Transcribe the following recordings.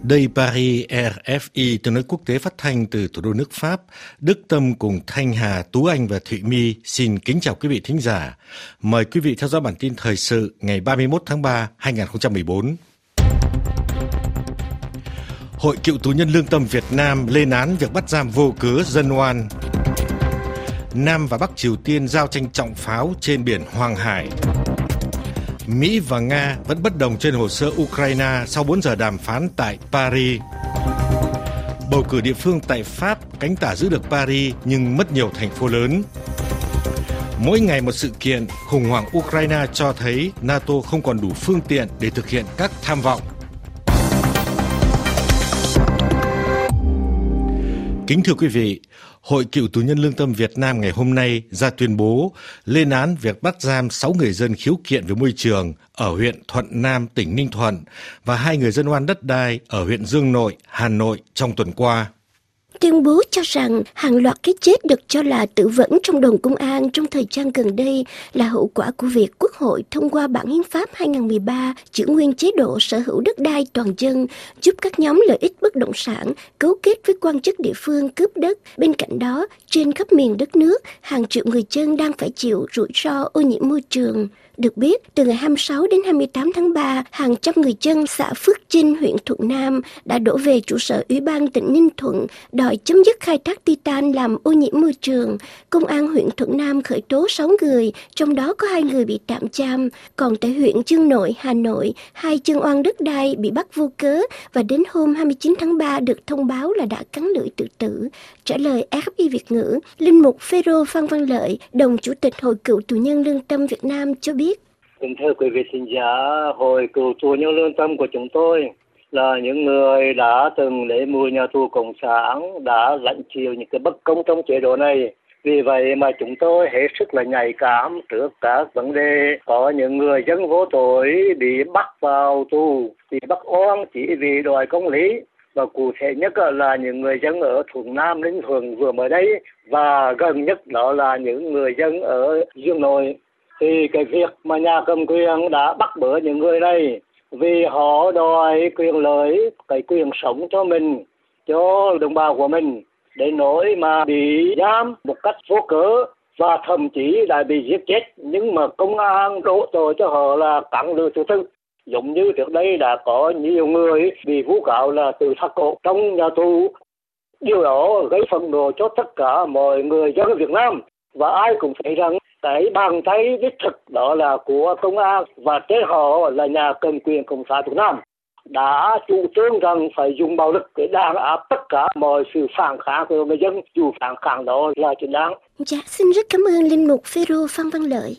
Đây Paris, RFI, tiếng nói quốc tế phát thanh từ thủ đô nước Pháp. Đức Tâm cùng Thanh Hà, Tú Anh và Thụy My xin kính chào quý vị thính giả. Mời quý vị theo dõi bản tin thời sự ngày 31 tháng 3, 2014. Hội Cựu tù nhân lương tâm Việt Nam lên án việc bắt giam vô cớ dân oan. Nam và Bắc Triều Tiên giao tranh trọng pháo trên biển Hoàng Hải. Mỹ và Nga vẫn bất đồng trên hồ sơ Ukraine sau 4 giờ đàm phán tại Paris. Bầu cử địa phương tại Pháp, cánh tả giữ được Paris nhưng mất nhiều thành phố lớn. Mỗi ngày một sự kiện, khủng hoảng Ukraine cho thấy NATO không còn đủ phương tiện để thực hiện các tham vọng. Kính thưa quý vị, Hội Cựu tù nhân lương tâm Việt Nam ngày hôm nay ra tuyên bố lên án việc bắt giam 6 người dân khiếu kiện về môi trường ở huyện Thuận Nam, tỉnh Ninh Thuận và 2 người dân oan đất đai ở huyện Dương Nội, Hà Nội trong tuần qua. Tuyên bố cho rằng hàng loạt cái chết được cho là tự vẫn trong đồn công an trong thời gian gần đây là hậu quả của việc Quốc hội thông qua bản hiến pháp 2013 giữ nguyên chế độ sở hữu đất đai toàn dân, giúp các nhóm lợi ích bất động sản cấu kết với quan chức địa phương cướp đất. Bên cạnh đó, trên khắp miền đất nước, hàng triệu người dân đang phải chịu rủi ro ô nhiễm môi trường. Được biết, từ ngày 26 đến 28 tháng 3, hàng trăm người dân xã Phước Chinh, huyện Thuận Nam đã đổ về trụ sở Ủy ban tỉnh Ninh Thuận đòi chấm dứt khai thác titan làm ô nhiễm môi trường. Công an huyện Thuận Nam khởi tố 6 người, trong đó có 2 người bị tạm giam. Còn tại huyện Dương Nội, Hà Nội, 2 chân oan đất đai bị bắt vô cớ và đến hôm 29 tháng 3 được thông báo là đã cắn lưỡi tự tử. Trả lời RFI Việt ngữ, Linh mục Phêrô Phan Văn Lợi, đồng chủ tịch Hội Cựu tù nhân lương tâm Việt Nam cho biết. Kính thưa quý vị thính giả, Hội Cựu tù nhân lương tâm của chúng tôi là những người đã từng để mùi nhà tù cộng sản, đã lãnh chịu những cái bất công trong chế độ này. Vì vậy mà chúng tôi hết sức là nhạy cảm trước các vấn đề có những người dân vô tội bị bắt vào tù, bị bắt oan chỉ vì đòi công lý. Và cụ thể nhất là những người dân ở Thuận Nam, Ninh Thuận vừa mới đây, và gần nhất đó là những người dân ở Dương Nội. Thì cái việc mà nhà cầm quyền đã bắt bớ những người này vì họ đòi quyền lợi, cái quyền sống cho mình, cho đồng bào của mình, đến nỗi mà bị giam một cách vô cớ và thậm chí đã bị giết chết. Nhưng mà công an đổ tội cho họ là cắn lưỡi tự tử. Giống như trước đây đã có nhiều người bị vu cáo là tự thắt cổ trong nhà tù. Điều đó gây phẫn nộ cho tất cả mọi người dân Việt Nam. Và ai cũng thấy rằng cái bàn tay đích thực đó là của công an và trên họ là nhà cầm quyền Cộng sản Việt Nam đã chủ trương rằng phải dùng bạo lực để đàn áp tất cả mọi sự phản kháng của người dân, dù phản kháng đó là chính đáng. Dạ, xin rất cảm ơn Linh mục Phêrô Phan Văn Lợi.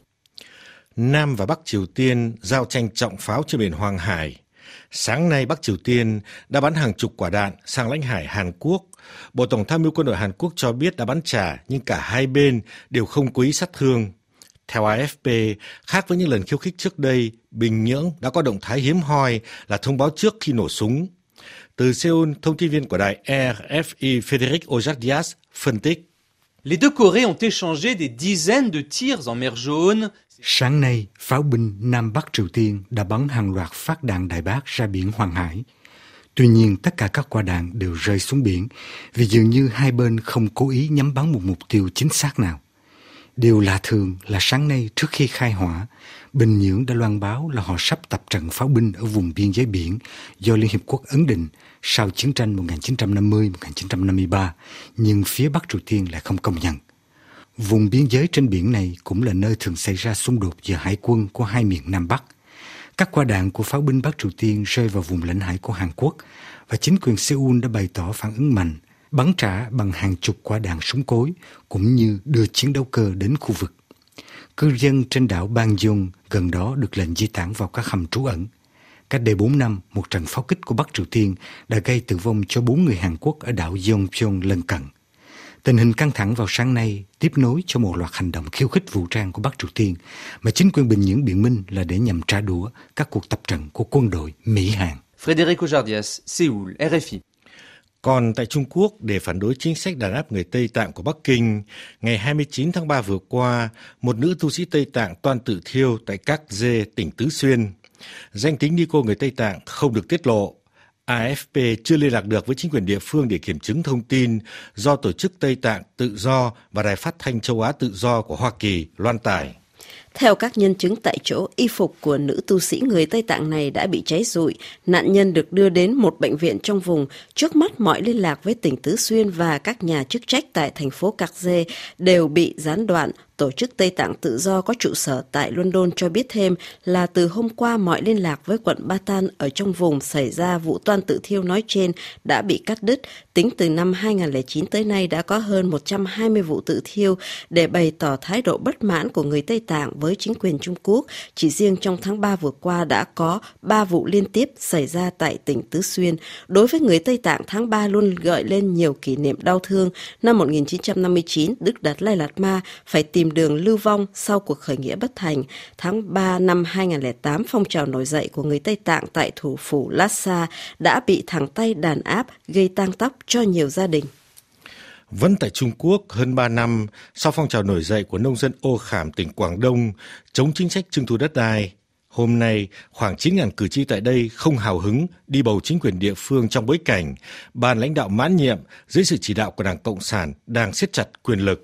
Nam và Bắc Triều Tiên giao tranh trọng pháo trên biển Hoàng Hải. Sáng nay, Bắc Triều Tiên đã bắn hàng chục quả đạn sang lãnh hải Hàn Quốc. Bộ Tổng tham mưu quân đội Hàn Quốc cho biết đã bắn trả, nhưng cả hai bên đều không có ý sát thương. Theo AFP, khác với những lần khiêu khích trước đây, Bình Nhưỡng đã có động thái hiếm hoi là thông báo trước khi nổ súng. Từ Seoul, thông tin viên của đài RFI Frédéric Auger-Diaz phân tích. Les deux Corées ont échangé des dizaines de tirs en mer Jaune. Sáng nay, pháo binh Nam Bắc Triều Tiên đã bắn hàng loạt phát đạn đại bác ra biển Hoàng Hải. Tuy nhiên, tất cả các quả đạn đều rơi xuống biển vì dường như hai bên không cố ý nhắm bắn một mục tiêu chính xác nào. Điều lạ thường là sáng nay trước khi khai hỏa, Bình Nhưỡng đã loan báo là họ sắp tập trận pháo binh ở vùng biên giới biển do Liên Hiệp Quốc ấn định sau chiến tranh 1950-1953, nhưng phía Bắc Triều Tiên lại không công nhận. Vùng biên giới trên biển này cũng là nơi thường xảy ra xung đột giữa hải quân của hai miền Nam Bắc. Các quả đạn của pháo binh Bắc Triều Tiên rơi vào vùng lãnh hải của Hàn Quốc và chính quyền Seoul đã bày tỏ phản ứng mạnh, bắn trả bằng hàng chục quả đạn súng cối cũng như đưa chiến đấu cơ đến khu vực. Cư dân trên đảo Bangyong gần đó được lệnh di tản vào các hầm trú ẩn. Cách đây 4 năm, một trận pháo kích của Bắc Triều Tiên đã gây tử vong cho 4 người Hàn Quốc ở đảo Yeonpyeong lân cận. Tình hình căng thẳng vào sáng nay tiếp nối cho một loạt hành động khiêu khích vũ trang của Bắc Triều Tiên mà chính quyền Bình Nhưỡng biện minh là để nhằm trả đũa các cuộc tập trận của quân đội Mỹ-Hàn. Frédéric Auger-Diaz, Séoul, RFI. Còn tại Trung Quốc, để phản đối chính sách đàn áp người Tây Tạng của Bắc Kinh, ngày 29 tháng 3 vừa qua, một nữ tu sĩ Tây Tạng toan tự thiêu tại Các Dê, tỉnh Tứ Xuyên. Danh tính ni cô người Tây Tạng không được tiết lộ. AFP chưa liên lạc được với chính quyền địa phương để kiểm chứng thông tin do Tổ chức Tây Tạng Tự do và Đài Phát thanh Châu Á Tự do của Hoa Kỳ loan tải. Theo các nhân chứng tại chỗ, y phục của nữ tu sĩ người Tây Tạng này đã bị cháy rụi. Nạn nhân được đưa đến một bệnh viện trong vùng. Trước mắt, mọi liên lạc với tỉnh Tứ Xuyên và các nhà chức trách tại thành phố Cạc Dê đều bị gián đoạn. Tổ chức Tây Tạng Tự do có trụ sở tại London cho biết thêm là từ hôm qua mọi liên lạc với quận Batan ở trong vùng xảy ra vụ toan tự thiêu nói trên đã bị cắt đứt. Tính từ năm 2009 tới nay đã có hơn 120 vụ tự thiêu để bày tỏ thái độ bất mãn của người Tây Tạng với chính quyền Trung Quốc. Chỉ riêng trong tháng 3 vừa qua đã có 3 vụ liên tiếp xảy ra tại tỉnh Tứ Xuyên. Đối với người Tây Tạng, tháng 3 luôn gợi lên nhiều kỷ niệm đau thương. Năm 1959, Đức Đạt Lai Lạt Ma phải tìm đường lưu vong sau cuộc khởi nghĩa bất thành. Tháng 3 năm 2008, phong trào nổi dậy của người Tây Tạng tại thủ phủ Lhasa đã bị thẳng tay đàn áp, gây tang tóc cho nhiều gia đình. Vẫn tại Trung Quốc, hơn 3 năm sau phong trào nổi dậy của nông dân Ô Khảm, tỉnh Quảng Đông, chống chính sách trưng thu đất đai, hôm nay khoảng 9.000 cử tri tại đây không hào hứng đi bầu chính quyền địa phương trong bối cảnh ban lãnh đạo mãn nhiệm dưới sự chỉ đạo của Đảng Cộng sản đang siết chặt quyền lực.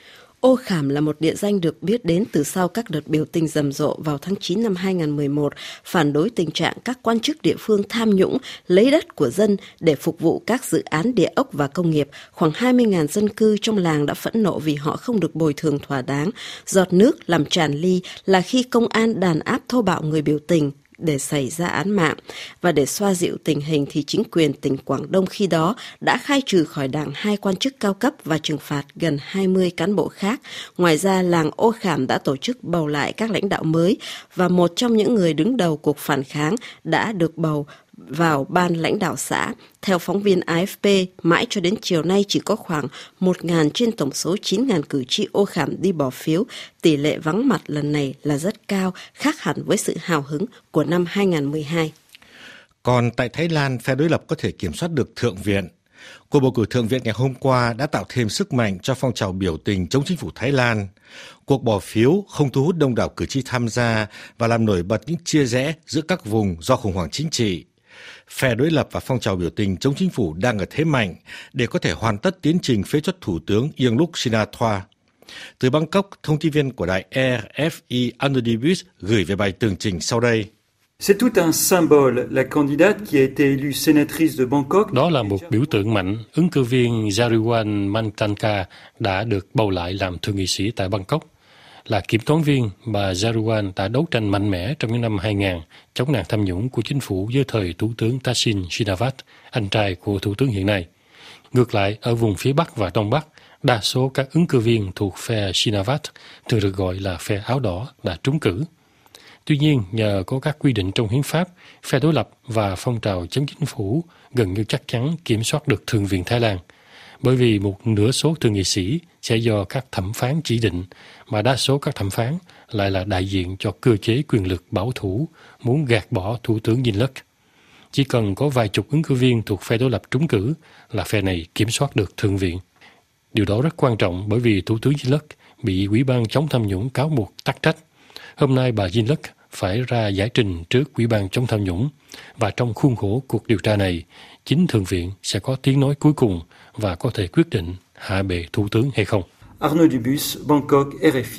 Ô Khảm là một địa danh được biết đến từ sau các đợt biểu tình rầm rộ vào tháng 9 năm 2011, phản đối tình trạng các quan chức địa phương tham nhũng, lấy đất của dân để phục vụ các dự án địa ốc và công nghiệp. Khoảng 20.000 dân cư trong làng đã phẫn nộ vì họ không được bồi thường thỏa đáng. Giọt nước làm tràn ly là khi công an đàn áp thô bạo người biểu tình để xảy ra án mạng. Và để xoa dịu tình hình thì chính quyền tỉnh Quảng Đông khi đó đã khai trừ khỏi đảng 2 quan chức cao cấp và trừng phạt gần 20 cán bộ khác. Ngoài ra, làng Ô Khảm đã tổ chức bầu lại các lãnh đạo mới và một trong những người đứng đầu cuộc phản kháng đã được bầu vào ban lãnh đạo xã. Theo phóng viên AFP, mãi cho đến chiều nay chỉ có khoảng 1.000 trên tổng số 9.000 cử tri Ô Khảm đi bỏ phiếu. Tỷ lệ vắng mặt lần này là rất cao, khác hẳn với sự hào hứng của năm 2012. Còn tại Thái Lan, phe đối lập có thể kiểm soát được Thượng viện. Cuộc bầu cử Thượng viện ngày hôm qua đã tạo thêm sức mạnh cho phong trào biểu tình chống chính phủ Thái Lan. Cuộc bỏ phiếu không thu hút đông đảo cử tri tham gia và làm nổi bật những chia rẽ giữa các vùng do khủng hoảng chính trị. Phe đối lập và phong trào biểu tình chống chính phủ đang ở thế mạnh để có thể hoàn tất tiến trình phế truất Thủ tướng Yingluck Shinawatra. Từ Bangkok, thông tin viên của đài RFI Anodibus gửi về bài tường trình sau đây. C'est tout un symbole. La candidate qui a été élue sénatrice de Bangkok. Đó là một biểu tượng mạnh. Ứng cử viên Jariwan Mantanka đã được bầu lại làm thượng nghị sĩ tại Bangkok. Là kiểm toán viên, bà Jariwan đã đấu tranh mạnh mẽ trong những năm 2000 chống nạn tham nhũng của chính phủ dưới thời Thủ tướng Thaksin Shinawatra, anh trai của Thủ tướng hiện nay. Ngược lại, ở vùng phía Bắc và Đông Bắc, đa số các ứng cử viên thuộc phe Shinawatra, thường được gọi là phe áo đỏ, đã trúng cử. Tuy nhiên, nhờ có các quy định trong hiến pháp, phe đối lập và phong trào chống chính phủ gần như chắc chắn kiểm soát được Thượng viện Thái Lan, bởi vì một nửa số thượng nghị sĩ sẽ do các thẩm phán chỉ định, mà đa số các thẩm phán lại là đại diện cho cơ chế quyền lực bảo thủ muốn gạt bỏ Thủ tướng Yingluck. Chỉ cần có vài chục ứng cử viên thuộc phe đối lập trúng cử là phe này kiểm soát được Thượng viện. Điều đó rất quan trọng bởi vì Thủ tướng Yingluck bị Ủy ban chống tham nhũng cáo buộc tắc trách. Hôm nay bà Yingluck phải ra giải trình trước Ủy ban chống tham nhũng, và trong khuôn khổ cuộc điều tra này, chính Thượng viện sẽ có tiếng nói cuối cùng và có thể quyết định hạ bệ Thủ tướng hay không. Arnaud Dubus, Bangkok, RFI.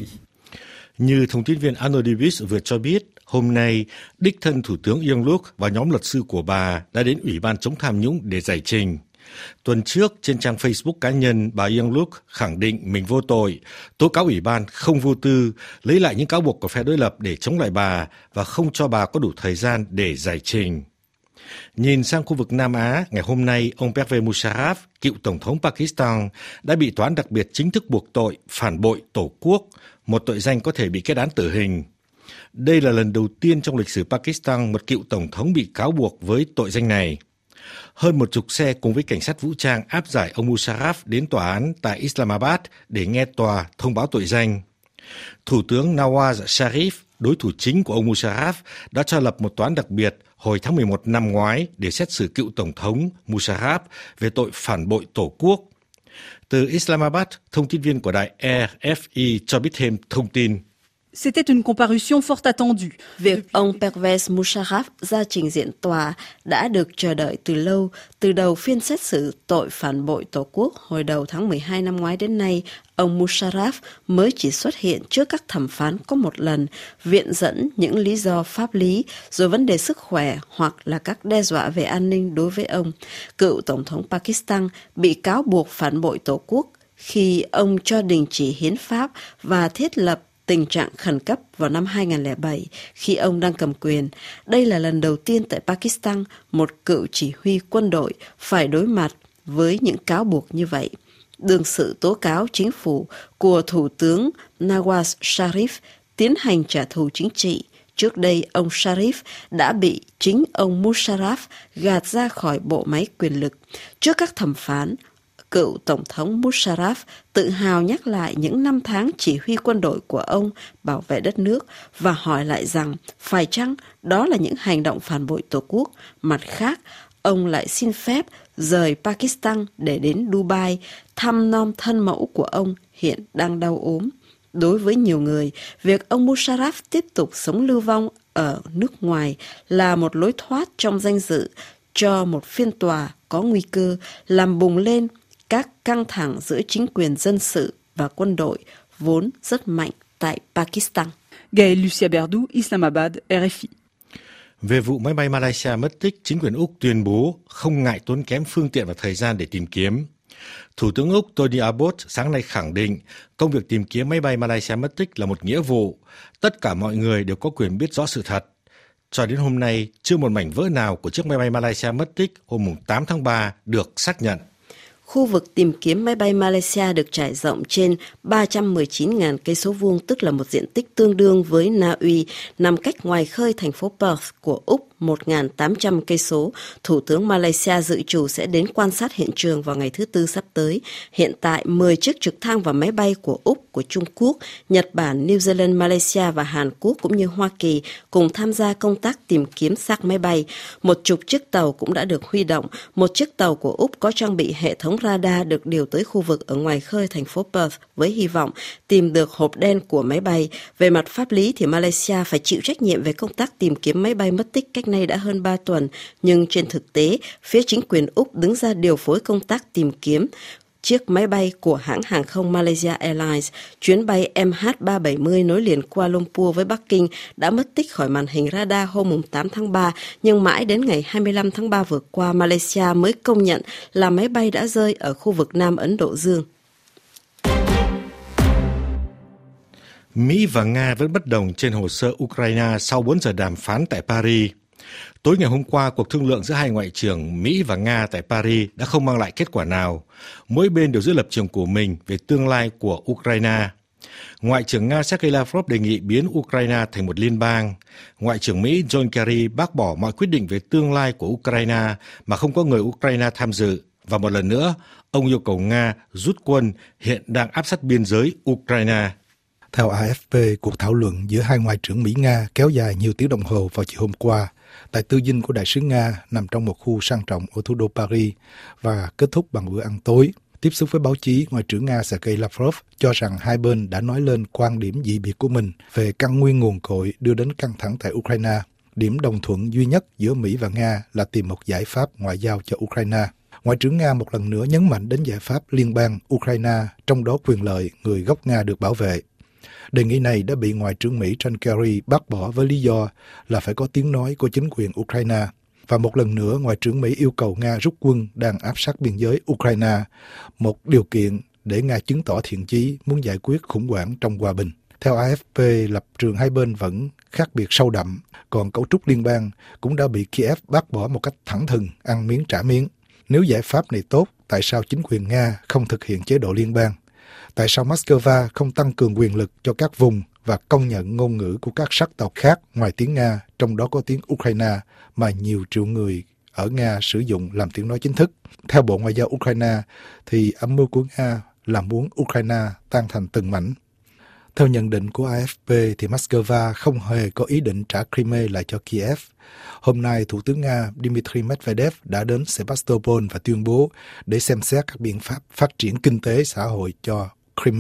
Như thông tin viên Arnaud Dubus vừa cho biết, hôm nay, đích thân Thủ tướng Yingluck và nhóm luật sư của bà đã đến Ủy ban chống tham nhũng để giải trình. Tuần trước, trên trang Facebook cá nhân, bà Yingluck khẳng định mình vô tội, tố cáo Ủy ban không vô tư, lấy lại những cáo buộc của phe đối lập để chống lại bà và không cho bà có đủ thời gian để giải trình. Nhìn sang khu vực Nam Á, ngày hôm nay, ông Pervez Musharraf, cựu Tổng thống Pakistan, đã bị tòa án đặc biệt chính thức buộc tội phản bội Tổ quốc, một tội danh có thể bị kết án tử hình. Đây là lần đầu tiên trong lịch sử Pakistan một cựu Tổng thống bị cáo buộc với tội danh này. Hơn 10 xe cùng với cảnh sát vũ trang áp giải ông Musharraf đến tòa án tại Islamabad để nghe tòa thông báo tội danh. Thủ tướng Nawaz Sharif, đối thủ chính của ông Musharraf, đã cho lập một tòa án đặc biệt hồi tháng 11 năm ngoái để xét xử cựu Tổng thống Musharraf về tội phản bội Tổ quốc. Từ Islamabad, thông tin viên của đài RFI cho biết thêm thông tin. C'était une comparution fort attendue. Việc ông Pervez Musharraf ra trình diện tòa đã được chờ đợi từ lâu. Từ đầu phiên xét xử tội phản bội Tổ quốc hồi đầu tháng 12 năm ngoái đến nay, ông Musharraf mới chỉ xuất hiện trước các thẩm phán có một lần, viện dẫn những lý do pháp lý, rồi vấn đề sức khỏe hoặc là các đe dọa về an ninh đối với ông. Cựu Tổng thống Pakistan bị cáo buộc phản bội Tổ quốc khi ông cho đình chỉ hiến pháp và thiết lập tình trạng khẩn cấp vào năm 2007 khi ông đang cầm quyền. Đây là lần đầu tiên tại Pakistan một cựu chỉ huy quân đội phải đối mặt với những cáo buộc như vậy. Đương sự tố cáo chính phủ của Thủ tướng Nawaz Sharif tiến hành trả thù chính trị. Trước đây, ông Sharif đã bị chính ông Musharraf gạt ra khỏi bộ máy quyền lực. Trước các thẩm phán, cựu Tổng thống Musharraf tự hào nhắc lại những năm tháng chỉ huy quân đội của ông bảo vệ đất nước và hỏi lại rằng phải chăng đó là những hành động phản bội Tổ quốc. Mặt khác, ông lại xin phép rời Pakistan để đến Dubai thăm nom thân mẫu của ông hiện đang đau ốm. Đối với nhiều người, việc ông Musharraf tiếp tục sống lưu vong ở nước ngoài là một lối thoát trong danh dự cho một phiên tòa có nguy cơ làm bùng lên các căng thẳng giữa chính quyền dân sự và quân đội vốn rất mạnh tại Pakistan. Gaël Lucia Berdou, Islamabad, RFI. Về vụ máy bay Malaysia mất tích, chính quyền Úc tuyên bố không ngại tốn kém phương tiện và thời gian để tìm kiếm. Thủ tướng Úc Tony Abbott sáng nay khẳng định công việc tìm kiếm máy bay Malaysia mất tích là một nghĩa vụ. Tất cả mọi người đều có quyền biết rõ sự thật. Cho đến hôm nay, chưa một mảnh vỡ nào của chiếc máy bay Malaysia mất tích hôm 8 tháng 3 được xác nhận. Khu vực tìm kiếm máy bay Malaysia được trải rộng trên 319.000 cây số vuông, tức là một diện tích tương đương với Na Uy, nằm cách ngoài khơi thành phố Perth của Úc 1.800 cây số. Thủ tướng Malaysia dự trù sẽ đến quan sát hiện trường vào ngày thứ Tư sắp tới. Hiện tại, 10 chiếc trực thăng và máy bay của Úc, của Trung Quốc, Nhật Bản, New Zealand, Malaysia và Hàn Quốc cũng như Hoa Kỳ cùng tham gia công tác tìm kiếm xác máy bay. 10 chiếc tàu cũng đã được huy động. Một chiếc tàu của Úc có trang bị hệ thống radar được điều tới khu vực ở ngoài khơi thành phố Perth với hy vọng tìm được hộp đen của máy bay. Về mặt pháp lý thì Malaysia phải chịu trách nhiệm về công tác tìm kiếm máy bay mất tích cách nay đã hơn 3 tuần, nhưng trên thực tế, phía chính quyền Úc đứng ra điều phối công tác tìm kiếm chiếc máy bay của hãng hàng không Malaysia Airlines. Chuyến bay MH370 nối liền Kuala Lumpur với Bắc Kinh đã mất tích khỏi màn hình radar hôm 8 tháng 3, nhưng mãi đến ngày 25 tháng 3 vừa qua, Malaysia mới công nhận là máy bay đã rơi ở khu vực Nam Ấn Độ Dương. Mỹ và Nga vẫn bất đồng trên hồ sơ Ukraine sau 4 giờ đàm phán tại Paris. Tối ngày hôm qua, cuộc thương lượng giữa hai ngoại trưởng Mỹ và Nga tại Paris đã không mang lại kết quả nào. Mỗi bên đều giữ lập trường của mình về tương lai của Ukraine. Ngoại trưởng Nga Sergei Lavrov đề nghị biến Ukraine thành một liên bang. Ngoại trưởng Mỹ John Kerry bác bỏ mọi quyết định về tương lai của Ukraine mà không có người Ukraine tham dự. Và một lần nữa, ông yêu cầu Nga rút quân hiện đang áp sát biên giới Ukraine. Theo AFP, cuộc thảo luận giữa hai ngoại trưởng Mỹ-Nga kéo dài nhiều tiếng đồng hồ vào chiều hôm qua tại tư dinh của đại sứ Nga nằm trong một khu sang trọng ở thủ đô Paris và kết thúc bằng bữa ăn tối. Tiếp xúc với báo chí, Ngoại trưởng Nga Sergei Lavrov cho rằng hai bên đã nói lên quan điểm dị biệt của mình về căn nguyên nguồn cội đưa đến căng thẳng tại Ukraine. Điểm đồng thuận duy nhất giữa Mỹ và Nga là tìm một giải pháp ngoại giao cho Ukraine. Ngoại trưởng Nga một lần nữa nhấn mạnh đến giải pháp liên bang Ukraine, trong đó quyền lợi người gốc Nga được bảo vệ. Đề nghị này đã bị Ngoại trưởng Mỹ John Kerry bác bỏ với lý do là phải có tiếng nói của chính quyền Ukraine. Và một lần nữa, Ngoại trưởng Mỹ yêu cầu Nga rút quân đang áp sát biên giới Ukraine, một điều kiện để Nga chứng tỏ thiện chí muốn giải quyết khủng hoảng trong hòa bình. Theo AFP, lập trường hai bên vẫn khác biệt sâu đậm, còn cấu trúc liên bang cũng đã bị Kiev bác bỏ một cách thẳng thừng, ăn miếng trả miếng. Nếu giải pháp này tốt, tại sao chính quyền Nga không thực hiện chế độ liên bang? Tại sao Moscow không tăng cường quyền lực cho các vùng và công nhận ngôn ngữ của các sắc tộc khác ngoài tiếng Nga, trong đó có tiếng Ukraine, mà nhiều triệu người ở Nga sử dụng làm tiếng nói chính thức? Theo Bộ Ngoại giao Ukraine, thì âm mưu của Nga là muốn Ukraine tan thành từng mảnh. Theo nhận định của AFP, thì Moscow không hề có ý định trả Crimea lại cho Kiev. Hôm nay, Thủ tướng Nga Dmitry Medvedev đã đến Sevastopol và tuyên bố để xem xét các biện pháp phát triển kinh tế xã hội cho Crimea.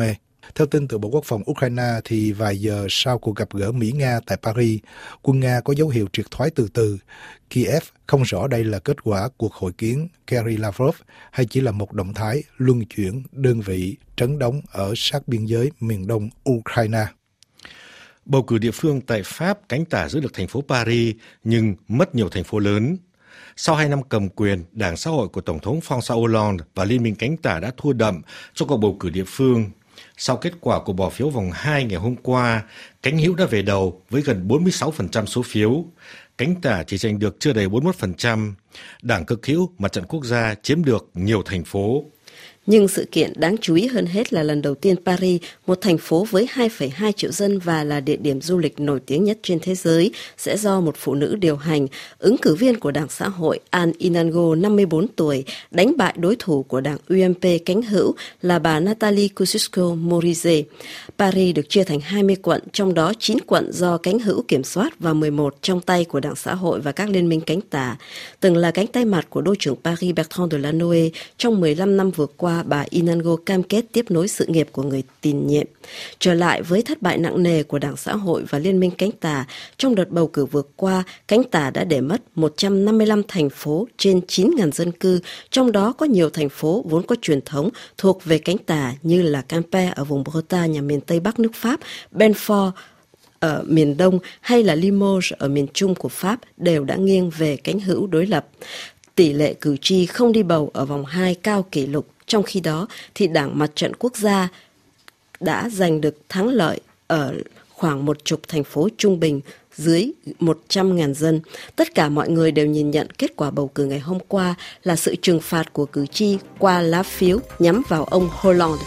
Theo tin từ Bộ Quốc phòng Ukraine, thì vài giờ sau cuộc gặp gỡ Mỹ-Nga tại Paris, quân Nga có dấu hiệu triệt thoái từ từ. Kiev không rõ đây là kết quả cuộc hội kiến Kerry Lavrov hay chỉ là một động thái luân chuyển đơn vị trấn đóng ở sát biên giới miền đông Ukraine. Bầu cử địa phương tại Pháp, cánh tả giữ được thành phố Paris nhưng mất nhiều thành phố lớn. Sau 2 năm cầm quyền, Đảng Xã hội của Tổng thống François Hollande và Liên minh cánh tả đã thua đậm trong cuộc bầu cử địa phương. Sau kết quả của bỏ phiếu vòng 2 ngày hôm qua, cánh hữu đã về đầu với gần 46% số phiếu. Cánh tả chỉ giành được chưa đầy 41%. Đảng cực hữu Mặt trận Quốc gia chiếm được nhiều thành phố. Nhưng sự kiện đáng chú ý hơn hết là lần đầu tiên Paris, một thành phố với 2,2 triệu dân và là địa điểm du lịch nổi tiếng nhất trên thế giới, sẽ do một phụ nữ điều hành. Ứng cử viên của Đảng Xã hội Anne Hidalgo, 54 tuổi, đánh bại đối thủ của Đảng UMP cánh hữu là bà Nathalie Kosciusko-Morizet. Paris được chia thành 20 quận, trong đó 9 quận do cánh hữu kiểm soát và 11 trong tay của Đảng Xã hội và các liên minh cánh tả. Từng là cánh tay mặt của đô trưởng Paris Bertrand Delanoë, trong 15 năm vừa qua, bà Hidalgo cam kết tiếp nối sự nghiệp của người tiền nhiệm. Trở lại với thất bại nặng nề của Đảng Xã hội và Liên minh cánh tả, trong đợt bầu cử vừa qua, cánh tả đã để mất 155 thành phố trên 9.000 dân cư, trong đó có nhiều thành phố vốn có truyền thống thuộc về cánh tả như là Quimper ở vùng Bretagne miền Tây Bắc nước Pháp, Belfort ở miền Đông hay là Limoges ở miền Trung của Pháp đều đã nghiêng về cánh hữu đối lập. Tỷ lệ cử tri không đi bầu ở vòng 2 cao kỷ lục. Trong khi đó, thì Đảng Mặt trận Quốc gia đã giành được thắng lợi ở khoảng 10 thành phố trung bình dưới 100.000 dân. Tất cả mọi người đều nhìn nhận kết quả bầu cử ngày hôm qua là sự trừng phạt của cử tri qua lá phiếu nhắm vào ông Hollande.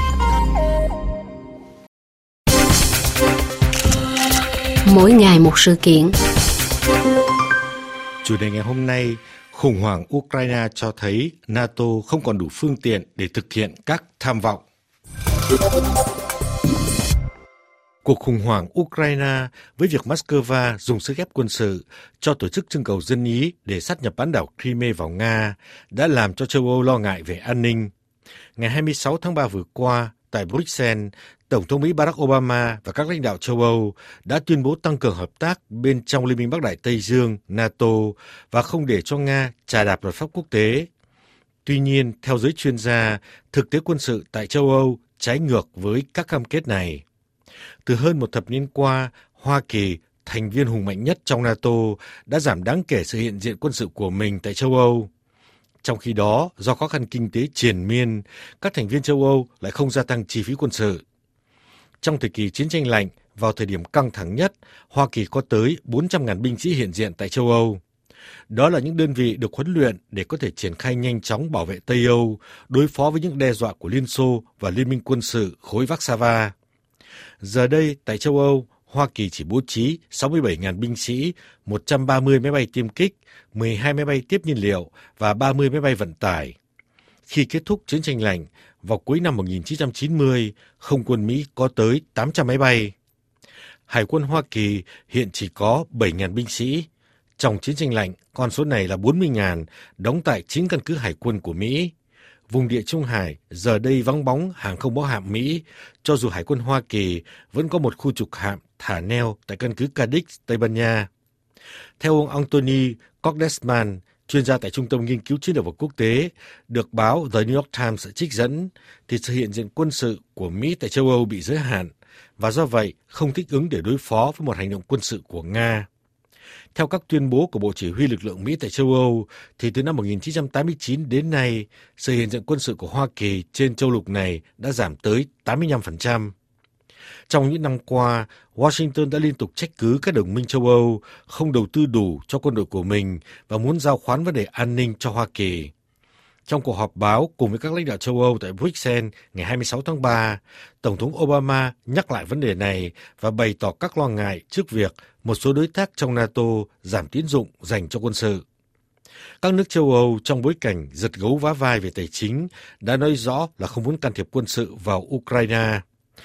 Mỗi ngày một sự kiện. Chủ đề ngày hôm nay, khủng hoảng Ukraine cho thấy NATO không còn đủ phương tiện để thực hiện các tham vọng. Cuộc khủng hoảng Ukraine với việc Moscow dùng sức ép quân sự cho tổ chức trưng cầu dân Ý để sát nhập bán đảo Crimea vào Nga đã làm cho châu Âu lo ngại về an ninh. Ngày 26 tháng 3 vừa qua, tại Bruxelles, Tổng thống Mỹ Barack Obama và các lãnh đạo châu Âu đã tuyên bố tăng cường hợp tác bên trong Liên minh Bắc Đại Tây Dương, NATO và không để cho Nga chà đạp luật pháp quốc tế. Tuy nhiên, theo giới chuyên gia, thực tế quân sự tại châu Âu trái ngược với các cam kết này. Từ hơn một thập niên qua, Hoa Kỳ, thành viên hùng mạnh nhất trong NATO, đã giảm đáng kể sự hiện diện quân sự của mình tại châu Âu. Trong khi đó, do khó khăn kinh tế triền miên, các thành viên châu Âu lại không gia tăng chi phí quân sự. Trong thời kỳ chiến tranh lạnh, vào thời điểm căng thẳng nhất, Hoa Kỳ có tới 400.000 binh sĩ hiện diện tại châu Âu. Đó là những đơn vị được huấn luyện để có thể triển khai nhanh chóng bảo vệ Tây Âu, đối phó với những đe dọa của Liên Xô và Liên minh quân sự khối Warsaw. Giờ đây, tại châu Âu, Hoa Kỳ chỉ bố trí 67.000 binh sĩ, 130 máy bay tiêm kích, 12 máy bay tiếp nhiên liệu và 30 máy bay vận tải. Khi kết thúc chiến tranh lạnh, vào cuối năm 1990, không quân Mỹ có tới 800 máy bay. Hải quân Hoa Kỳ hiện chỉ có 7.000 binh sĩ. Trong chiến tranh lạnh, con số này là 40.000, đóng tại 9 căn cứ hải quân của Mỹ. Vùng địa Trung Hải giờ đây vắng bóng hàng không mẫu hạm Mỹ, cho dù Hải quân Hoa Kỳ vẫn có một khu trục hạm thả neo tại căn cứ Cadix, Tây Ban Nha. Theo ông Anthony Cordesman, chuyên gia tại Trung tâm Nghiên cứu Chiến lược và Quốc tế, được báo The New York Times trích dẫn, thì sự hiện diện quân sự của Mỹ tại châu Âu bị giới hạn, và do vậy không thích ứng để đối phó với một hành động quân sự của Nga. Theo các tuyên bố của Bộ Chỉ huy lực lượng Mỹ tại châu Âu, thì từ năm 1989 đến nay, sự hiện diện quân sự của Hoa Kỳ trên châu lục này đã giảm tới 85%. Trong những năm qua, Washington đã liên tục trách cứ các đồng minh châu Âu không đầu tư đủ cho quân đội của mình và muốn giao khoán vấn đề an ninh cho Hoa Kỳ. Trong cuộc họp báo cùng với các lãnh đạo châu Âu tại Bruxelles ngày 26 tháng 3, Tổng thống Obama nhắc lại vấn đề này và bày tỏ các lo ngại trước việc một số đối tác trong NATO giảm tín dụng dành cho quân sự. Các nước châu Âu trong bối cảnh giật gấu vá vai về tài chính đã nói rõ là không muốn can thiệp quân sự vào Ukraine.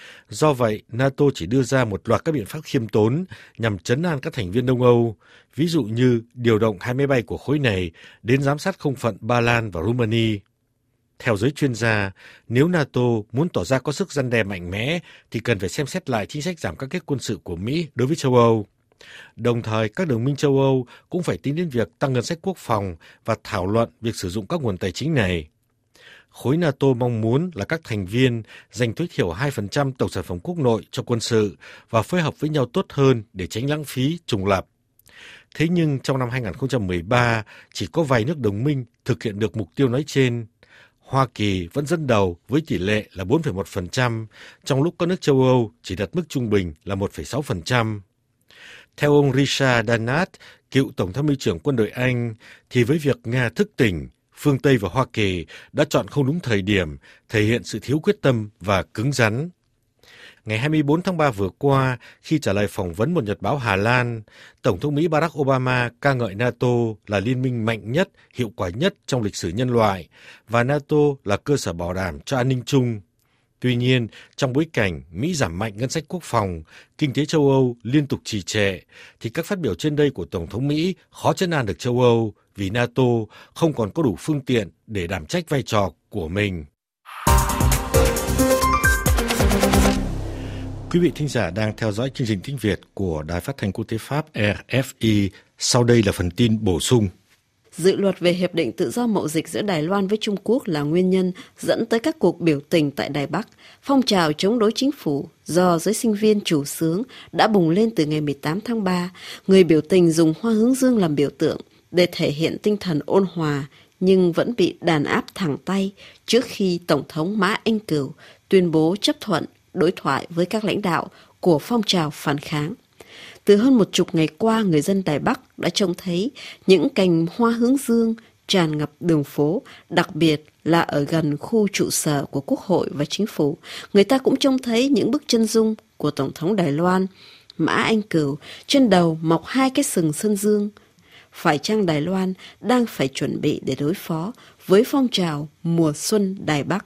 Do vậy, NATO chỉ đưa ra một loạt các biện pháp khiêm tốn nhằm trấn an các thành viên Đông Âu, ví dụ như điều động 2 máy bay của khối này đến giám sát không phận Ba Lan và Rumani. Theo giới chuyên gia, nếu NATO muốn tỏ ra có sức răn đe mạnh mẽ thì cần phải xem xét lại chính sách giảm cam kết quân sự của Mỹ đối với châu Âu. Đồng thời, các đồng minh châu Âu cũng phải tính đến việc tăng ngân sách quốc phòng và thảo luận việc sử dụng các nguồn tài chính này. Khối NATO mong muốn là các thành viên dành tối thiểu 2% tổng sản phẩm quốc nội cho quân sự và phối hợp với nhau tốt hơn để tránh lãng phí, trùng lặp. Thế nhưng trong năm 2013, chỉ có vài nước đồng minh thực hiện được mục tiêu nói trên. Hoa Kỳ vẫn dẫn đầu với tỷ lệ là 4,1%, trong lúc các nước châu Âu chỉ đạt mức trung bình là 1,6%. Theo ông Richard Dannatt, cựu Tổng tham mưu trưởng quân đội Anh, thì với việc Nga thức tỉnh, phương Tây và Hoa Kỳ đã chọn không đúng thời điểm, thể hiện sự thiếu quyết tâm và cứng rắn. Ngày 24 tháng 3 vừa qua, khi trả lời phỏng vấn một nhật báo Hà Lan, Tổng thống Mỹ Barack Obama ca ngợi NATO là liên minh mạnh nhất, hiệu quả nhất trong lịch sử nhân loại, và NATO là cơ sở bảo đảm cho an ninh chung. Tuy nhiên, trong bối cảnh Mỹ giảm mạnh ngân sách quốc phòng, kinh tế châu Âu liên tục trì trệ, thì các phát biểu trên đây của Tổng thống Mỹ khó trấn an được châu Âu vì NATO không còn có đủ phương tiện để đảm trách vai trò của mình. Quý vị thính giả đang theo dõi chương trình tiếng Việt của Đài Phát thanh Quốc tế Pháp RFI. Sau đây là phần tin bổ sung. Dự luật về Hiệp định Tự do Mậu Dịch giữa Đài Loan với Trung Quốc là nguyên nhân dẫn tới các cuộc biểu tình tại Đài Bắc. Phong trào chống đối chính phủ do giới sinh viên chủ xướng đã bùng lên từ ngày 18 tháng 3. Người biểu tình dùng hoa hướng dương làm biểu tượng để thể hiện tinh thần ôn hòa, nhưng vẫn bị đàn áp thẳng tay trước khi Tổng thống Mã Anh Cửu tuyên bố chấp thuận đối thoại với các lãnh đạo của phong trào phản kháng. Từ hơn 10 ngày qua, người dân Đài Bắc đã trông thấy những cành hoa hướng dương tràn ngập đường phố, đặc biệt là ở gần khu trụ sở của Quốc hội và Chính phủ. Người ta cũng trông thấy những bức chân dung của Tổng thống Đài Loan, Mã Anh Cửu, trên đầu mọc 2 cái sừng sơn dương. Phải chăng Đài Loan đang phải chuẩn bị để đối phó với phong trào mùa xuân Đài Bắc?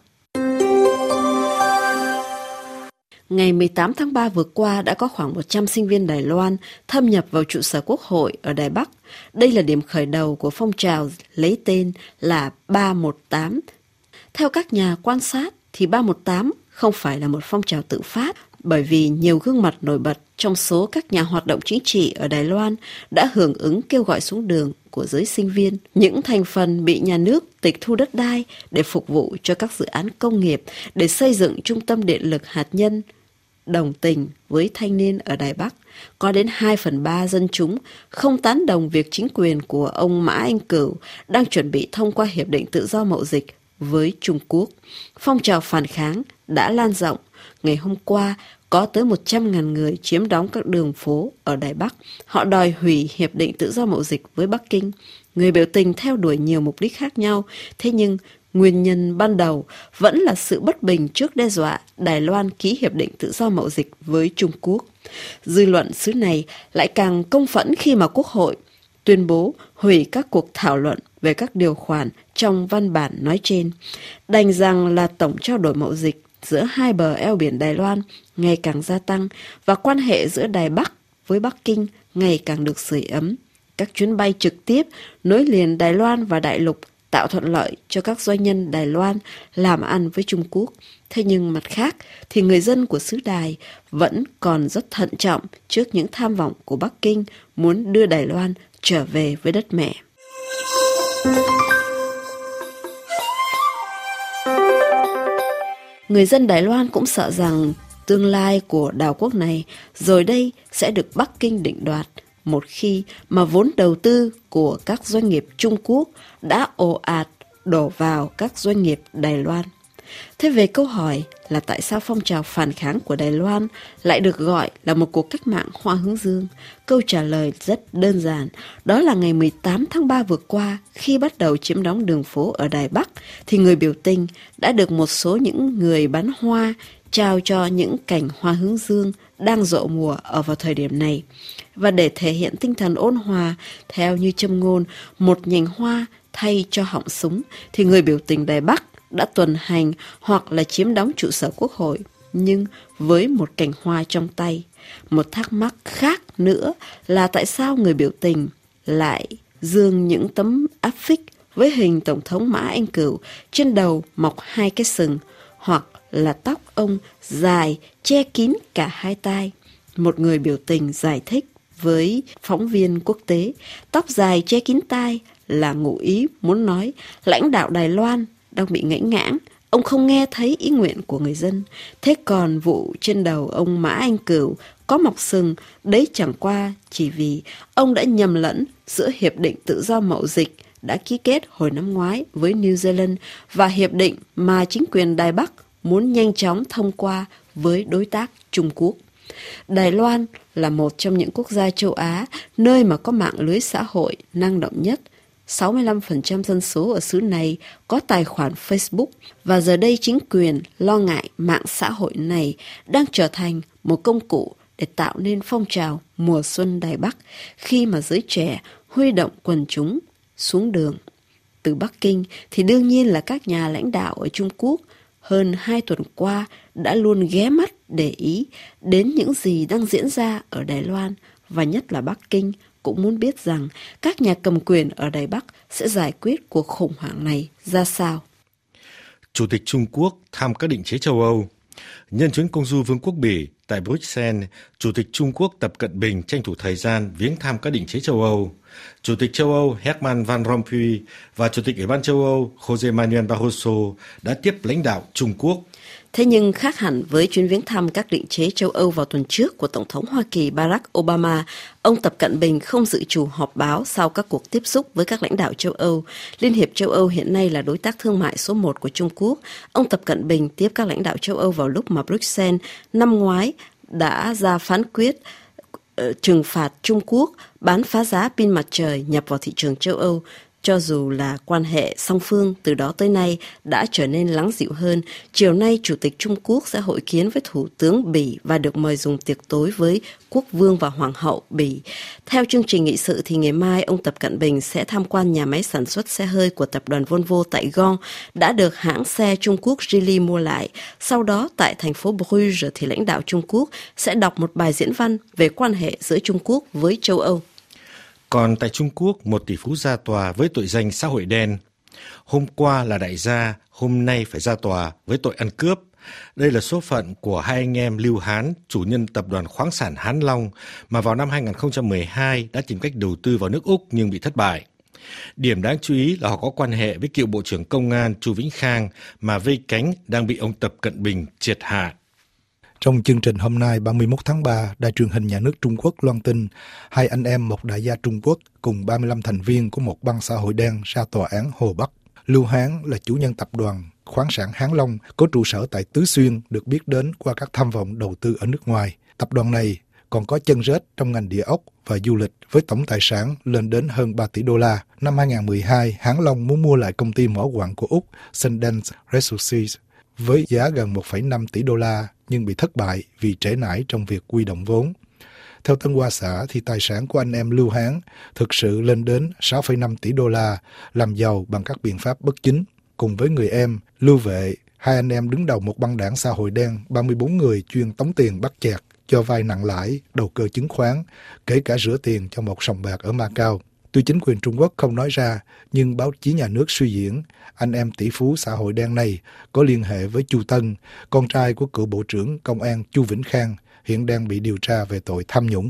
Ngày 18 tháng 3 vừa qua đã có khoảng 100 sinh viên Đài Loan thâm nhập vào trụ sở Quốc hội ở Đài Bắc. Đây là điểm khởi đầu của phong trào lấy tên là 318. Theo các nhà quan sát thì 318 không phải là một phong trào tự phát, bởi vì nhiều gương mặt nổi bật trong số các nhà hoạt động chính trị ở Đài Loan đã hưởng ứng kêu gọi xuống đường của giới sinh viên. Những thành phần bị nhà nước tịch thu đất đai để phục vụ cho các dự án công nghiệp, để xây dựng trung tâm điện lực hạt nhân, đồng tình với thanh niên ở Đài Bắc. Có đến 2/3 dân chúng không tán đồng việc chính quyền của ông Mã Anh Cửu đang chuẩn bị thông qua Hiệp định Tự do Mậu Dịch với Trung Quốc. Phong trào phản kháng đã lan rộng. Ngày hôm qua, có tới 100.000 người chiếm đóng các đường phố ở Đài Bắc. Họ đòi hủy Hiệp định Tự do Mậu Dịch với Bắc Kinh. Người biểu tình theo đuổi nhiều mục đích khác nhau, thế nhưng nguyên nhân ban đầu vẫn là sự bất bình trước đe dọa Đài Loan ký Hiệp định Tự do Mậu Dịch với Trung Quốc. Dư luận xứ này lại càng công phẫn khi mà Quốc hội tuyên bố hủy các cuộc thảo luận về các điều khoản trong văn bản nói trên. Đành rằng là tổng trao đổi mậu dịch giữa hai bờ eo biển Đài Loan ngày càng gia tăng và quan hệ giữa Đài Bắc với Bắc Kinh ngày càng được sưởi ấm. Các chuyến bay trực tiếp nối liền Đài Loan và Đại Lục tạo thuận lợi cho các doanh nhân Đài Loan làm ăn với Trung Quốc. Thế nhưng mặt khác thì người dân của xứ Đài vẫn còn rất thận trọng trước những tham vọng của Bắc Kinh muốn đưa Đài Loan trở về với đất mẹ. Người dân Đài Loan cũng sợ rằng tương lai của đảo quốc này rồi đây sẽ được Bắc Kinh định đoạt một khi mà vốn đầu tư của các doanh nghiệp Trung Quốc đã ồ ạt đổ vào các doanh nghiệp Đài Loan. Thế về câu hỏi là tại sao phong trào phản kháng của Đài Loan lại được gọi là một cuộc cách mạng hoa hướng dương? Câu trả lời rất đơn giản, đó là ngày 18 tháng 3 vừa qua, khi bắt đầu chiếm đóng đường phố ở Đài Bắc, thì người biểu tình đã được một số những người bán hoa trao cho những cành hoa hướng dương đang rộ mùa ở vào thời điểm này. Và để thể hiện tinh thần ôn hòa, theo như châm ngôn một nhành hoa thay cho họng súng, thì người biểu tình Đài Bắc đã tuần hành hoặc là chiếm đóng trụ sở Quốc hội, nhưng với một cành hoa trong tay. Một thắc mắc khác nữa là tại sao người biểu tình lại dương những tấm áp phích với hình Tổng thống Mã Anh Cửu, trên đầu mọc 2 cái sừng, hoặc là tóc ông dài che kín cả 2 tai. Một người biểu tình giải thích với phóng viên quốc tế, tóc dài che kín tai là ngụ ý muốn nói lãnh đạo Đài Loan đang bị ngẫy ngãng, ông không nghe thấy ý nguyện của người dân. Thế còn vụ trên đầu ông Mã Anh Cửu có mọc sừng, đấy chẳng qua chỉ vì ông đã nhầm lẫn giữa Hiệp định Tự do Mậu Dịch đã ký kết hồi năm ngoái với New Zealand và hiệp định mà chính quyền Đài Bắc muốn nhanh chóng thông qua với đối tác Trung Quốc. Đài Loan là một trong những quốc gia châu Á nơi mà có mạng lưới xã hội năng động nhất. 65% dân số ở xứ này có tài khoản Facebook, và giờ đây chính quyền lo ngại mạng xã hội này đang trở thành một công cụ để tạo nên phong trào mùa xuân Đài Bắc khi mà giới trẻ huy động quần chúng xuống đường. Từ Bắc Kinh thì đương nhiên là các nhà lãnh đạo ở Trung Quốc hơn 2 tuần qua đã luôn ghé mắt để ý đến những gì đang diễn ra ở Đài Loan, và nhất là Bắc Kinh cũng muốn biết rằng các nhà cầm quyền ở Đài Bắc sẽ giải quyết cuộc khủng hoảng này ra sao. Chủ tịch Trung Quốc thăm các định chế châu Âu. Nhân chuyến công du Vương quốc Bỉ tại Bruxelles, Chủ tịch Trung Quốc Tập Cận Bình tranh thủ thời gian viếng thăm các định chế châu Âu. Chủ tịch châu Âu Herman Van Rompuy và Chủ tịch Ủy ban châu Âu José Manuel Barroso đã tiếp lãnh đạo Trung Quốc. Thế nhưng khác hẳn với chuyến viếng thăm các định chế châu Âu vào tuần trước của Tổng thống Hoa Kỳ Barack Obama, ông Tập Cận Bình không dự trù họp báo sau các cuộc tiếp xúc với các lãnh đạo châu Âu. Liên hiệp châu Âu hiện nay là đối tác thương mại số 1 của Trung Quốc. Ông Tập Cận Bình tiếp các lãnh đạo châu Âu vào lúc mà Bruxelles năm ngoái đã ra phán quyết trừng phạt Trung Quốc bán phá giá pin mặt trời nhập vào thị trường châu Âu. Cho dù là quan hệ song phương từ đó tới nay đã trở nên lắng dịu hơn, chiều nay Chủ tịch Trung Quốc sẽ hội kiến với Thủ tướng Bỉ và được mời dùng tiệc tối với Quốc vương và Hoàng hậu Bỉ. Theo chương trình nghị sự thì ngày mai ông Tập Cận Bình sẽ tham quan nhà máy sản xuất xe hơi của tập đoàn Volvo tại Gand đã được hãng xe Trung Quốc Geely mua lại. Sau đó tại thành phố Bruges thì lãnh đạo Trung Quốc sẽ đọc một bài diễn văn về quan hệ giữa Trung Quốc với châu Âu. Còn tại Trung Quốc, một tỷ phú ra tòa với tội danh xã hội đen. Hôm qua là đại gia, hôm nay phải ra tòa với tội ăn cướp. Đây là số phận của hai anh em Lưu Hán, chủ nhân tập đoàn khoáng sản Hán Long, mà vào năm 2012 đã tìm cách đầu tư vào nước Úc nhưng bị thất bại. Điểm đáng chú ý là họ có quan hệ với cựu Bộ trưởng Công an Chu Vĩnh Khang mà vây cánh đang bị ông Tập Cận Bình triệt hạ. Trong chương trình hôm nay 31 tháng 3, Đài truyền hình nhà nước Trung Quốc loan tin hai anh em một đại gia Trung Quốc cùng 35 thành viên của một băng xã hội đen ra tòa án Hồ Bắc. Lưu Hán là chủ nhân tập đoàn khoáng sản Hán Long có trụ sở tại Tứ Xuyên, được biết đến qua các tham vọng đầu tư ở nước ngoài. Tập đoàn này còn có chân rết trong ngành địa ốc và du lịch với tổng tài sản lên đến hơn 3 tỷ đô la. Năm 2012, Hán Long muốn mua lại công ty mỏ quặng của Úc Sundance Resources với giá gần 1,5 tỷ đô la nhưng bị thất bại vì trễ nải trong việc huy động vốn. Theo Tân Hoa Xã thì tài sản của anh em Lưu Hán thực sự lên đến 6,5 tỷ đô la, làm giàu bằng các biện pháp bất chính. Cùng với người em Lưu Vệ, hai anh em đứng đầu một băng đảng xã hội đen 34 người chuyên tống tiền bắt chẹt, cho vay nặng lãi, đầu cơ chứng khoán, kể cả rửa tiền cho một sòng bạc ở Macau. Tuy chính quyền Trung Quốc không nói ra, nhưng báo chí nhà nước suy diễn, anh em tỷ phú xã hội đen này có liên hệ với Chu Tân, con trai của cựu Bộ trưởng Công an Chu Vĩnh Khang, hiện đang bị điều tra về tội tham nhũng.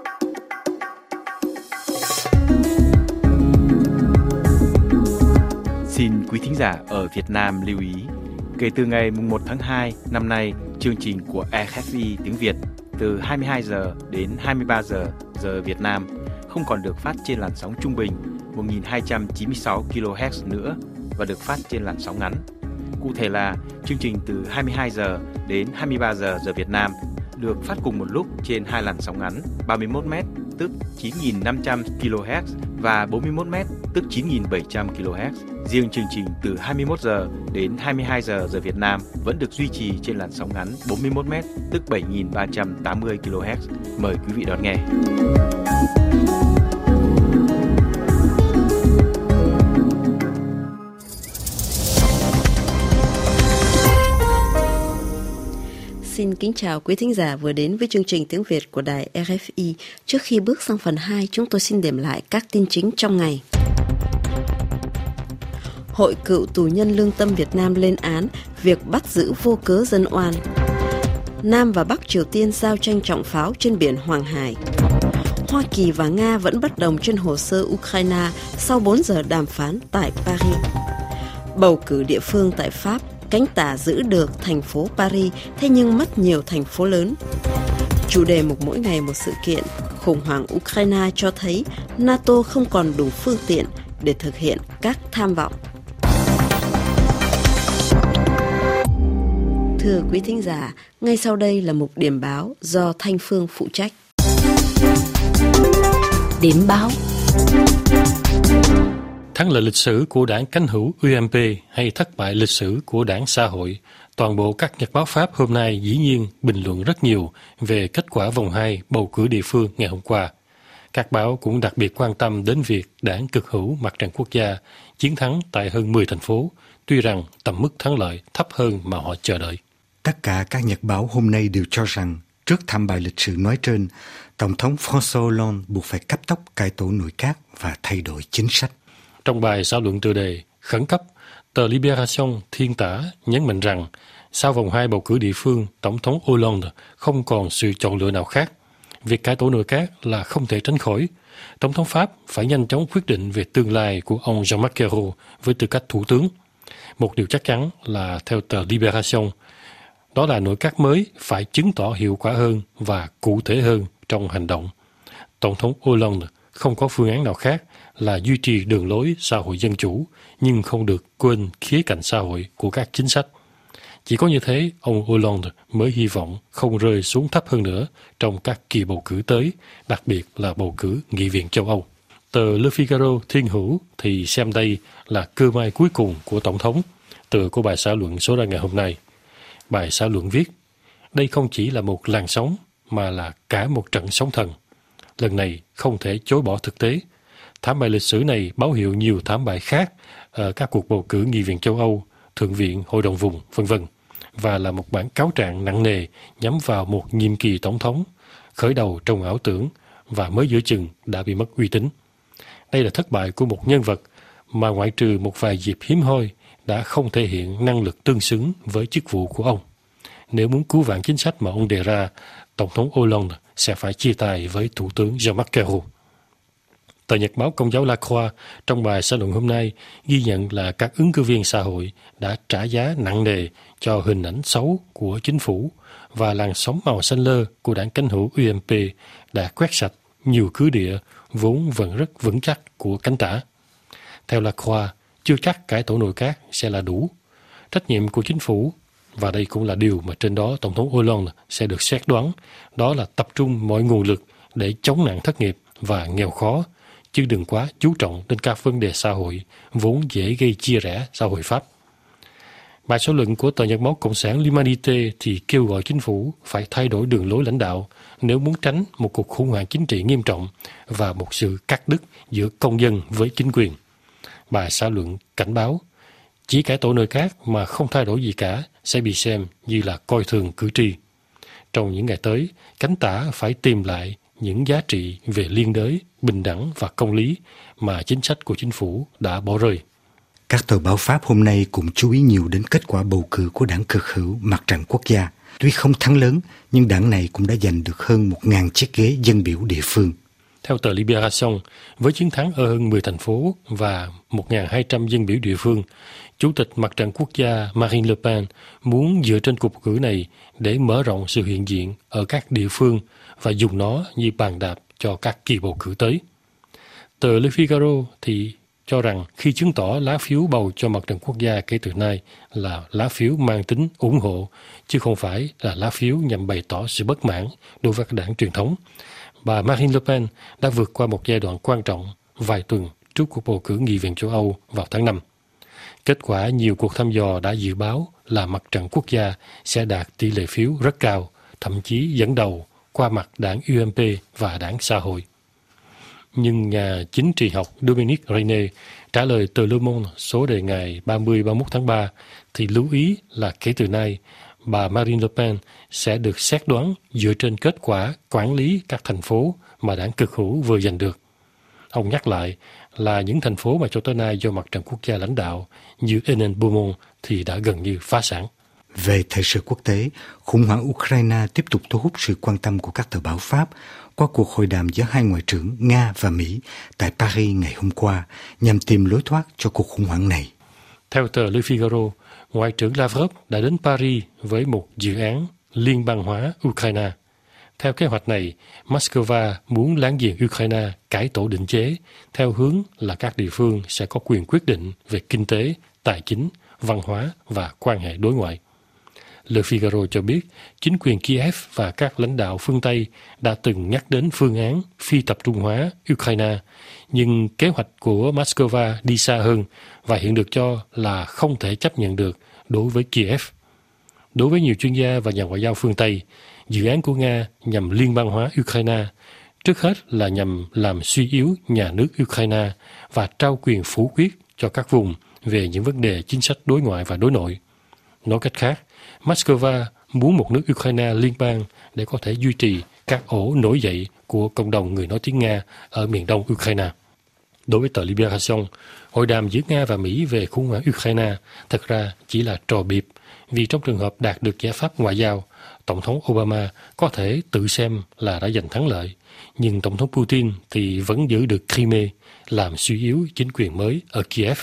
Xin quý thính giả ở Việt Nam lưu ý, kể từ ngày 1 tháng 2 năm nay, chương trình của RFI tiếng Việt từ 22 giờ đến 23 giờ giờ Việt Nam không còn được phát trên làn sóng trung bình 1296 kHz nữa và được phát trên làn sóng ngắn. Cụ thể là chương trình từ 22 giờ đến 23 giờ giờ Việt Nam được phát cùng một lúc trên hai làn sóng ngắn 31m tức 9.500 kHz và 41m tức 9.700 kHz. Riêng chương trình từ 21 giờ đến 22 giờ giờ Việt Nam vẫn được duy trì trên làn sóng ngắn 41m tức 7.380 kHz. Mời quý vị đón nghe. Xin kính chào quý thính giả vừa đến với chương trình tiếng Việt của đài RFI. Trước khi bước sang phần 2, chúng tôi xin điểm lại các tin chính trong ngày. Hội Cựu tù nhân lương tâm Việt Nam lên án việc bắt giữ vô cớ dân oan. Nam và Bắc Triều Tiên giao tranh trọng pháo trên biển Hoàng Hải. Hoa Kỳ và Nga vẫn bất đồng trên hồ sơ Ukraine sau 4 giờ đàm phán tại Paris. Bầu cử địa phương tại Pháp, cánh tả giữ được thành phố Paris, thế nhưng mất nhiều thành phố lớn. Chủ đề mục mỗi ngày một sự kiện, khủng hoảng Ukraine cho thấy NATO không còn đủ phương tiện để thực hiện các tham vọng. Thưa quý thính giả, ngay sau đây là mục điểm báo do Thanh Phương phụ trách. Điểm báo. Thắng lợi lịch sử của đảng cánh hữu UMP hay thất bại lịch sử của đảng xã hội, toàn bộ các nhật báo Pháp hôm nay dĩ nhiên bình luận rất nhiều về kết quả vòng 2 bầu cử địa phương ngày hôm qua. Các báo cũng đặc biệt quan tâm đến việc đảng cực hữu Mặt trận Quốc gia chiến thắng tại hơn 10 thành phố, tuy rằng tầm mức thắng lợi thấp hơn mà họ chờ đợi. Tất cả các nhật báo hôm nay đều cho rằng trước thảm bại lịch sử nói trên, Tổng thống François Hollande buộc phải cấp tốc cải tổ nội các và thay đổi chính sách. Trong bài xã luận tựa đề khẩn cấp, tờ Libération thiên tả nhấn mạnh rằng sau vòng 2 bầu cử địa phương, Tổng thống Hollande không còn sự chọn lựa nào khác. Việc cải tổ nội các là không thể tránh khỏi. Tổng thống Pháp phải nhanh chóng quyết định về tương lai của ông Jean-Marc Ayrault với tư cách thủ tướng. Một điều chắc chắn là theo tờ Libération, đó là nội các mới phải chứng tỏ hiệu quả hơn và cụ thể hơn trong hành động. Tổng thống Hollande không có phương án nào khác là duy trì đường lối xã hội dân chủ, nhưng không được quên khía cạnh xã hội của các chính sách. Chỉ có như thế, ông Hollande mới hy vọng không rơi xuống thấp hơn nữa trong các kỳ bầu cử tới, đặc biệt là bầu cử Nghị viện châu Âu. Tờ Le Figaro thiên hữu thì xem đây là cơ may cuối cùng của Tổng thống, tựa của bài xã luận số ra ngày hôm nay. Bài xã luận viết, đây không chỉ là một làn sóng mà là cả một trận sóng thần. Lần này không thể chối bỏ thực tế. Thảm bại lịch sử này báo hiệu nhiều thảm bại khác ở các cuộc bầu cử Nghị viện châu Âu, Thượng viện, Hội đồng vùng, v.v. và là một bản cáo trạng nặng nề nhắm vào một nhiệm kỳ tổng thống, khởi đầu trong ảo tưởng và mới giữa chừng đã bị mất uy tín. Đây là thất bại của một nhân vật mà ngoại trừ một vài dịp hiếm hoi đã không thể hiện năng lực tương xứng với chức vụ của ông. Nếu muốn cứu vãn chính sách mà ông đề ra, Tổng thống Hollande sẽ phải chia tay với Thủ tướng Jean-Marc Ayrault. Tờ Nhật báo Công giáo La Croix trong bài xã luận hôm nay ghi nhận là các ứng cử viên xã hội đã trả giá nặng nề cho hình ảnh xấu của chính phủ và làn sóng màu xanh lơ của đảng cánh hữu UMP đã quét sạch nhiều cứ địa vốn vẫn rất vững chắc của cánh tả. Theo La Croix, chưa chắc cải tổ nội các sẽ là đủ. Trách nhiệm của chính phủ, và đây cũng là điều mà trên đó Tổng thống Hollande sẽ được xét đoán, đó là tập trung mọi nguồn lực để chống nạn thất nghiệp và nghèo khó, chứ đừng quá chú trọng đến các vấn đề xã hội vốn dễ gây chia rẽ xã hội Pháp. Bài xã luận của tờ Nhật báo Cộng sản L'Humanité thì kêu gọi chính phủ phải thay đổi đường lối lãnh đạo nếu muốn tránh một cuộc khủng hoảng chính trị nghiêm trọng và một sự cắt đứt giữa công dân với chính quyền. Bài xã luận cảnh báo, chỉ cải tổ nội các mà không thay đổi gì cả sẽ bị xem như là coi thường cử tri. Trong những ngày tới, cánh tả phải tìm lại những giá trị về liên đới, bình đẳng và công lý mà chính sách của chính phủ đã bỏ rơi. Các tờ báo Pháp hôm nay cũng chú ý nhiều đến kết quả bầu cử của đảng cực hữu Mặt trận Quốc gia. Tuy không thắng lớn, nhưng đảng này cũng đã giành được hơn 1.000 chiếc ghế dân biểu địa phương. Theo tờ Libération, với chiến thắng ở hơn 10 thành phố và 1.200 dân biểu địa phương, Chủ tịch Mặt trận Quốc gia Marine Le Pen muốn dựa trên cuộc bầu cử này để mở rộng sự hiện diện ở các địa phương và dùng nó như bàn đạp cho các kỳ bầu cử tới. Tờ Le Figaro thì cho rằng khi chứng tỏ lá phiếu bầu cho Mặt trận Quốc gia kể từ nay là lá phiếu mang tính ủng hộ, chứ không phải là lá phiếu nhằm bày tỏ sự bất mãn đối với các đảng truyền thống, bà Marine Le Pen đã vượt qua một giai đoạn quan trọng vài tuần trước cuộc bầu cử Nghị viện châu Âu vào tháng 5. Kết quả nhiều cuộc thăm dò đã dự báo là Mặt trận Quốc gia sẽ đạt tỷ lệ phiếu rất cao, thậm chí dẫn đầu qua mặt đảng UMP và đảng xã hội. Nhưng nhà chính trị học Dominique Reynet trả lời tờ Le Monde số đề ngày 30-31 tháng 3 thì lưu ý là kể từ nay, bà Marine Le Pen sẽ được xét đoán dựa trên kết quả quản lý các thành phố mà đảng cực hữu vừa giành được. Ông nhắc lại là những thành phố mà cho tới nay do mặt trận quốc gia lãnh đạo như Enen-Beaumont thì đã gần như phá sản. Về thời sự quốc tế, khủng hoảng Ukraine tiếp tục thu hút sự quan tâm của các tờ báo Pháp qua cuộc hội đàm giữa hai ngoại trưởng Nga và Mỹ tại Paris ngày hôm qua nhằm tìm lối thoát cho cuộc khủng hoảng này. Theo tờ Le Figaro, Ngoại trưởng Lavrov đã đến Paris với một dự án liên bang hóa Ukraine. Theo kế hoạch này, Moscow muốn láng giềng Ukraine cải tổ định chế theo hướng là các địa phương sẽ có quyền quyết định về kinh tế, tài chính, văn hóa và quan hệ đối ngoại. Le Figaro cho biết chính quyền Kiev và các lãnh đạo phương Tây đã từng nhắc đến phương án phi tập trung hóa Ukraine, nhưng kế hoạch của Moscow đi xa hơn và hiện được cho là không thể chấp nhận được đối với Kiev. Đối với nhiều chuyên gia và nhà ngoại giao phương Tây, dự án của Nga nhằm liên bang hóa Ukraine, trước hết là nhằm làm suy yếu nhà nước Ukraine và trao quyền phủ quyết cho các vùng về những vấn đề chính sách đối ngoại và đối nội. Nói cách khác, Moscow muốn một nước Ukraine liên bang để có thể duy trì các ổ nổi dậy của cộng đồng người nói tiếng Nga ở miền đông Ukraine. Đối với tờ Libération, hội đàm giữa Nga và Mỹ về khủng hoảng Ukraine thật ra chỉ là trò bịp, vì trong trường hợp đạt được giải pháp ngoại giao, Tổng thống Obama có thể tự xem là đã giành thắng lợi, nhưng Tổng thống Putin thì vẫn giữ được Crimea, làm suy yếu chính quyền mới ở Kiev.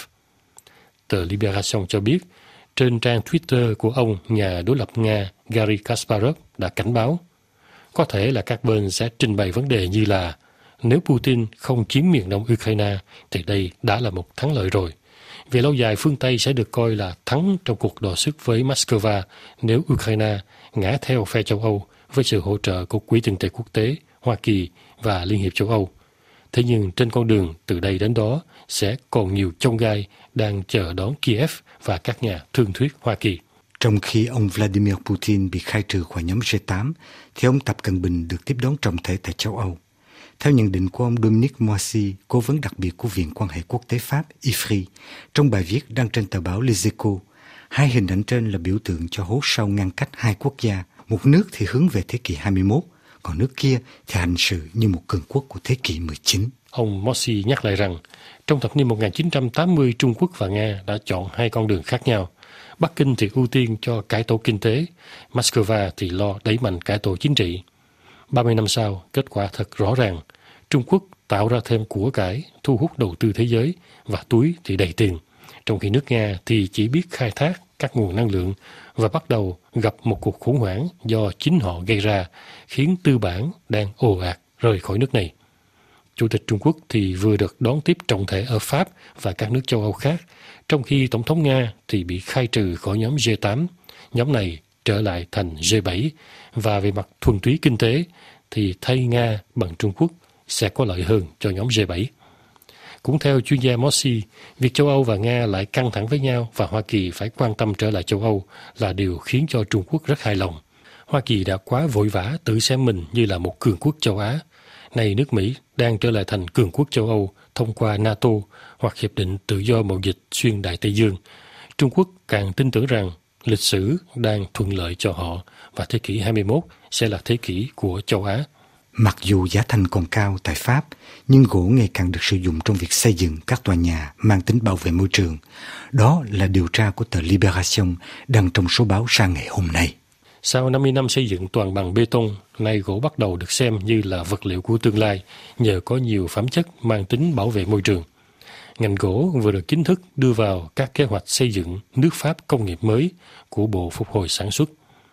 Tờ Libération cho biết, trên trang Twitter của ông, nhà đối lập Nga Garry Kasparov đã cảnh báo, có thể là các bên sẽ trình bày vấn đề như là nếu Putin không chiếm miền đông Ukraine thì đây đã là một thắng lợi rồi. Về lâu dài, phương Tây sẽ được coi là thắng trong cuộc đọ sức với Moscow nếu Ukraine ngã theo phe châu Âu với sự hỗ trợ của Quỹ tiền tệ quốc tế, Hoa Kỳ và Liên hiệp châu Âu. Thế nhưng trên con đường từ đây đến đó sẽ còn nhiều chông gai đang chờ đón Kiev và các nhà thương thuyết Hoa Kỳ. Trong khi ông Vladimir Putin bị khai trừ khỏi nhóm G8, thì ông Tập Cận Bình được tiếp đón trọng thể tại châu Âu. Theo nhận định của ông Dominique Moissy, cố vấn đặc biệt của Viện Quan hệ Quốc tế Pháp IFRI, trong bài viết đăng trên tờ báo Les Echos, hai hình ảnh trên là biểu tượng cho hố sâu ngăn cách hai quốc gia. Một nước thì hướng về thế kỷ 21, còn nước kia thì hành xử như một cường quốc của thế kỷ 19. Ông Moissy nhắc lại rằng, trong thập niên 1980, Trung Quốc và Nga đã chọn hai con đường khác nhau. Bắc Kinh thì ưu tiên cho cải tổ kinh tế, Moscow thì lo đẩy mạnh cải tổ chính trị. 30 năm sau, kết quả thật rõ ràng. Trung Quốc tạo ra thêm của cải, thu hút đầu tư thế giới và túi thì đầy tiền, trong khi nước Nga thì chỉ biết khai thác các nguồn năng lượng và bắt đầu gặp một cuộc khủng hoảng do chính họ gây ra, khiến tư bản đang ồ ạt rời khỏi nước này. Chủ tịch Trung Quốc thì vừa được đón tiếp trọng thể ở Pháp và các nước châu Âu khác, trong khi Tổng thống Nga thì bị khai trừ khỏi nhóm G8. Nhóm này trở lại thành G7, và về mặt thuần túy kinh tế thì thay Nga bằng Trung Quốc sẽ có lợi hơn cho nhóm G7. Cũng theo chuyên gia Moissy, việc châu Âu và Nga lại căng thẳng với nhau và Hoa Kỳ phải quan tâm trở lại châu Âu là điều khiến cho Trung Quốc rất hài lòng. Hoa Kỳ đã quá vội vã tự xem mình như là một cường quốc châu Á. Nay nước Mỹ đang trở lại thành cường quốc châu Âu thông qua NATO hoặc Hiệp định Tự do Mậu dịch xuyên Đại Tây Dương. Trung Quốc càng tin tưởng rằng lịch sử đang thuận lợi cho họ và thế kỷ 21 sẽ là thế kỷ của châu Á. Mặc dù giá thành còn cao tại Pháp, nhưng gỗ ngày càng được sử dụng trong việc xây dựng các tòa nhà mang tính bảo vệ môi trường. Đó là điều tra của tờ Libération đăng trong số báo ra ngày hôm nay. Sau 50 năm xây dựng toàn bằng bê tông, nay gỗ bắt đầu được xem như là vật liệu của tương lai nhờ có nhiều phẩm chất mang tính bảo vệ môi trường. Ngành gỗ vừa được chính thức đưa vào các kế hoạch xây dựng nước Pháp công nghiệp mới của Bộ Phục hồi Sản xuất.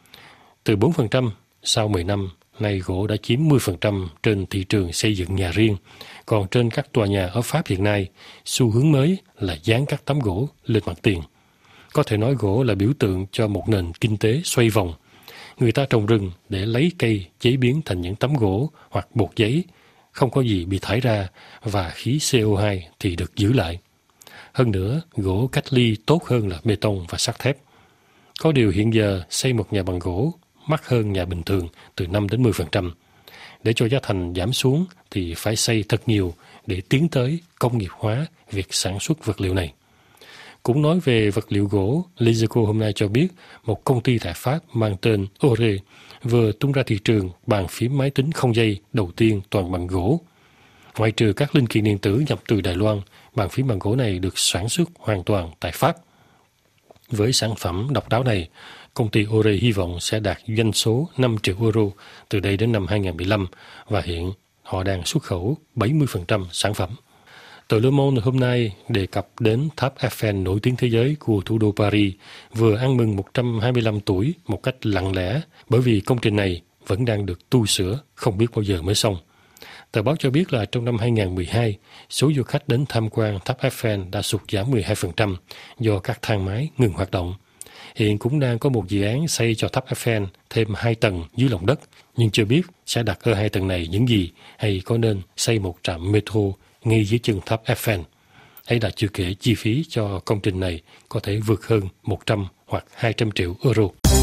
Từ 4%, sau 10 năm, nay gỗ đã chiếm 10% trên thị trường xây dựng nhà riêng. Còn trên các tòa nhà ở Pháp hiện nay, xu hướng mới là dán các tấm gỗ lên mặt tiền. Có thể nói gỗ là biểu tượng cho một nền kinh tế xoay vòng. Người ta trồng rừng để lấy cây chế biến thành những tấm gỗ hoặc bột giấy, không có gì bị thải ra và khí CO2 thì được giữ lại. Hơn nữa, gỗ cách ly tốt hơn là bê tông và sắt thép. Có điều hiện giờ xây một nhà bằng gỗ mắc hơn nhà bình thường từ 5 đến 10%. Để cho giá thành giảm xuống thì phải xây thật nhiều để tiến tới công nghiệp hóa việc sản xuất vật liệu này. Cũng nói về vật liệu gỗ, Les Echos hôm nay cho biết một công ty tại Pháp mang tên Ore vừa tung ra thị trường bàn phím máy tính không dây đầu tiên toàn bằng gỗ. Ngoại trừ các linh kiện điện tử nhập từ Đài Loan, bàn phím bằng gỗ này được sản xuất hoàn toàn tại Pháp. Với sản phẩm độc đáo này, công ty Ore hy vọng sẽ đạt doanh số 5 triệu euro từ đây đến năm 2015 và hiện họ đang xuất khẩu 70% sản phẩm. Tờ Le Monde hôm nay đề cập đến tháp Eiffel nổi tiếng thế giới của thủ đô Paris vừa ăn mừng 125 tuổi một cách lặng lẽ bởi vì công trình này vẫn đang được tu sửa, không biết bao giờ mới xong. Tờ báo cho biết là trong năm 2012, số du khách đến tham quan tháp Eiffel đã sụt giảm 12% do các thang máy ngừng hoạt động. Hiện cũng đang có một dự án xây cho tháp Eiffel thêm 2 tầng dưới lòng đất, nhưng chưa biết sẽ đặt ở 2 tầng này những gì hay có nên xây một trạm metro ngay dưới chân tháp Eiffel. Ấy là chưa kể chi phí cho công trình này có thể vượt hơn 100 hoặc 200 triệu euro.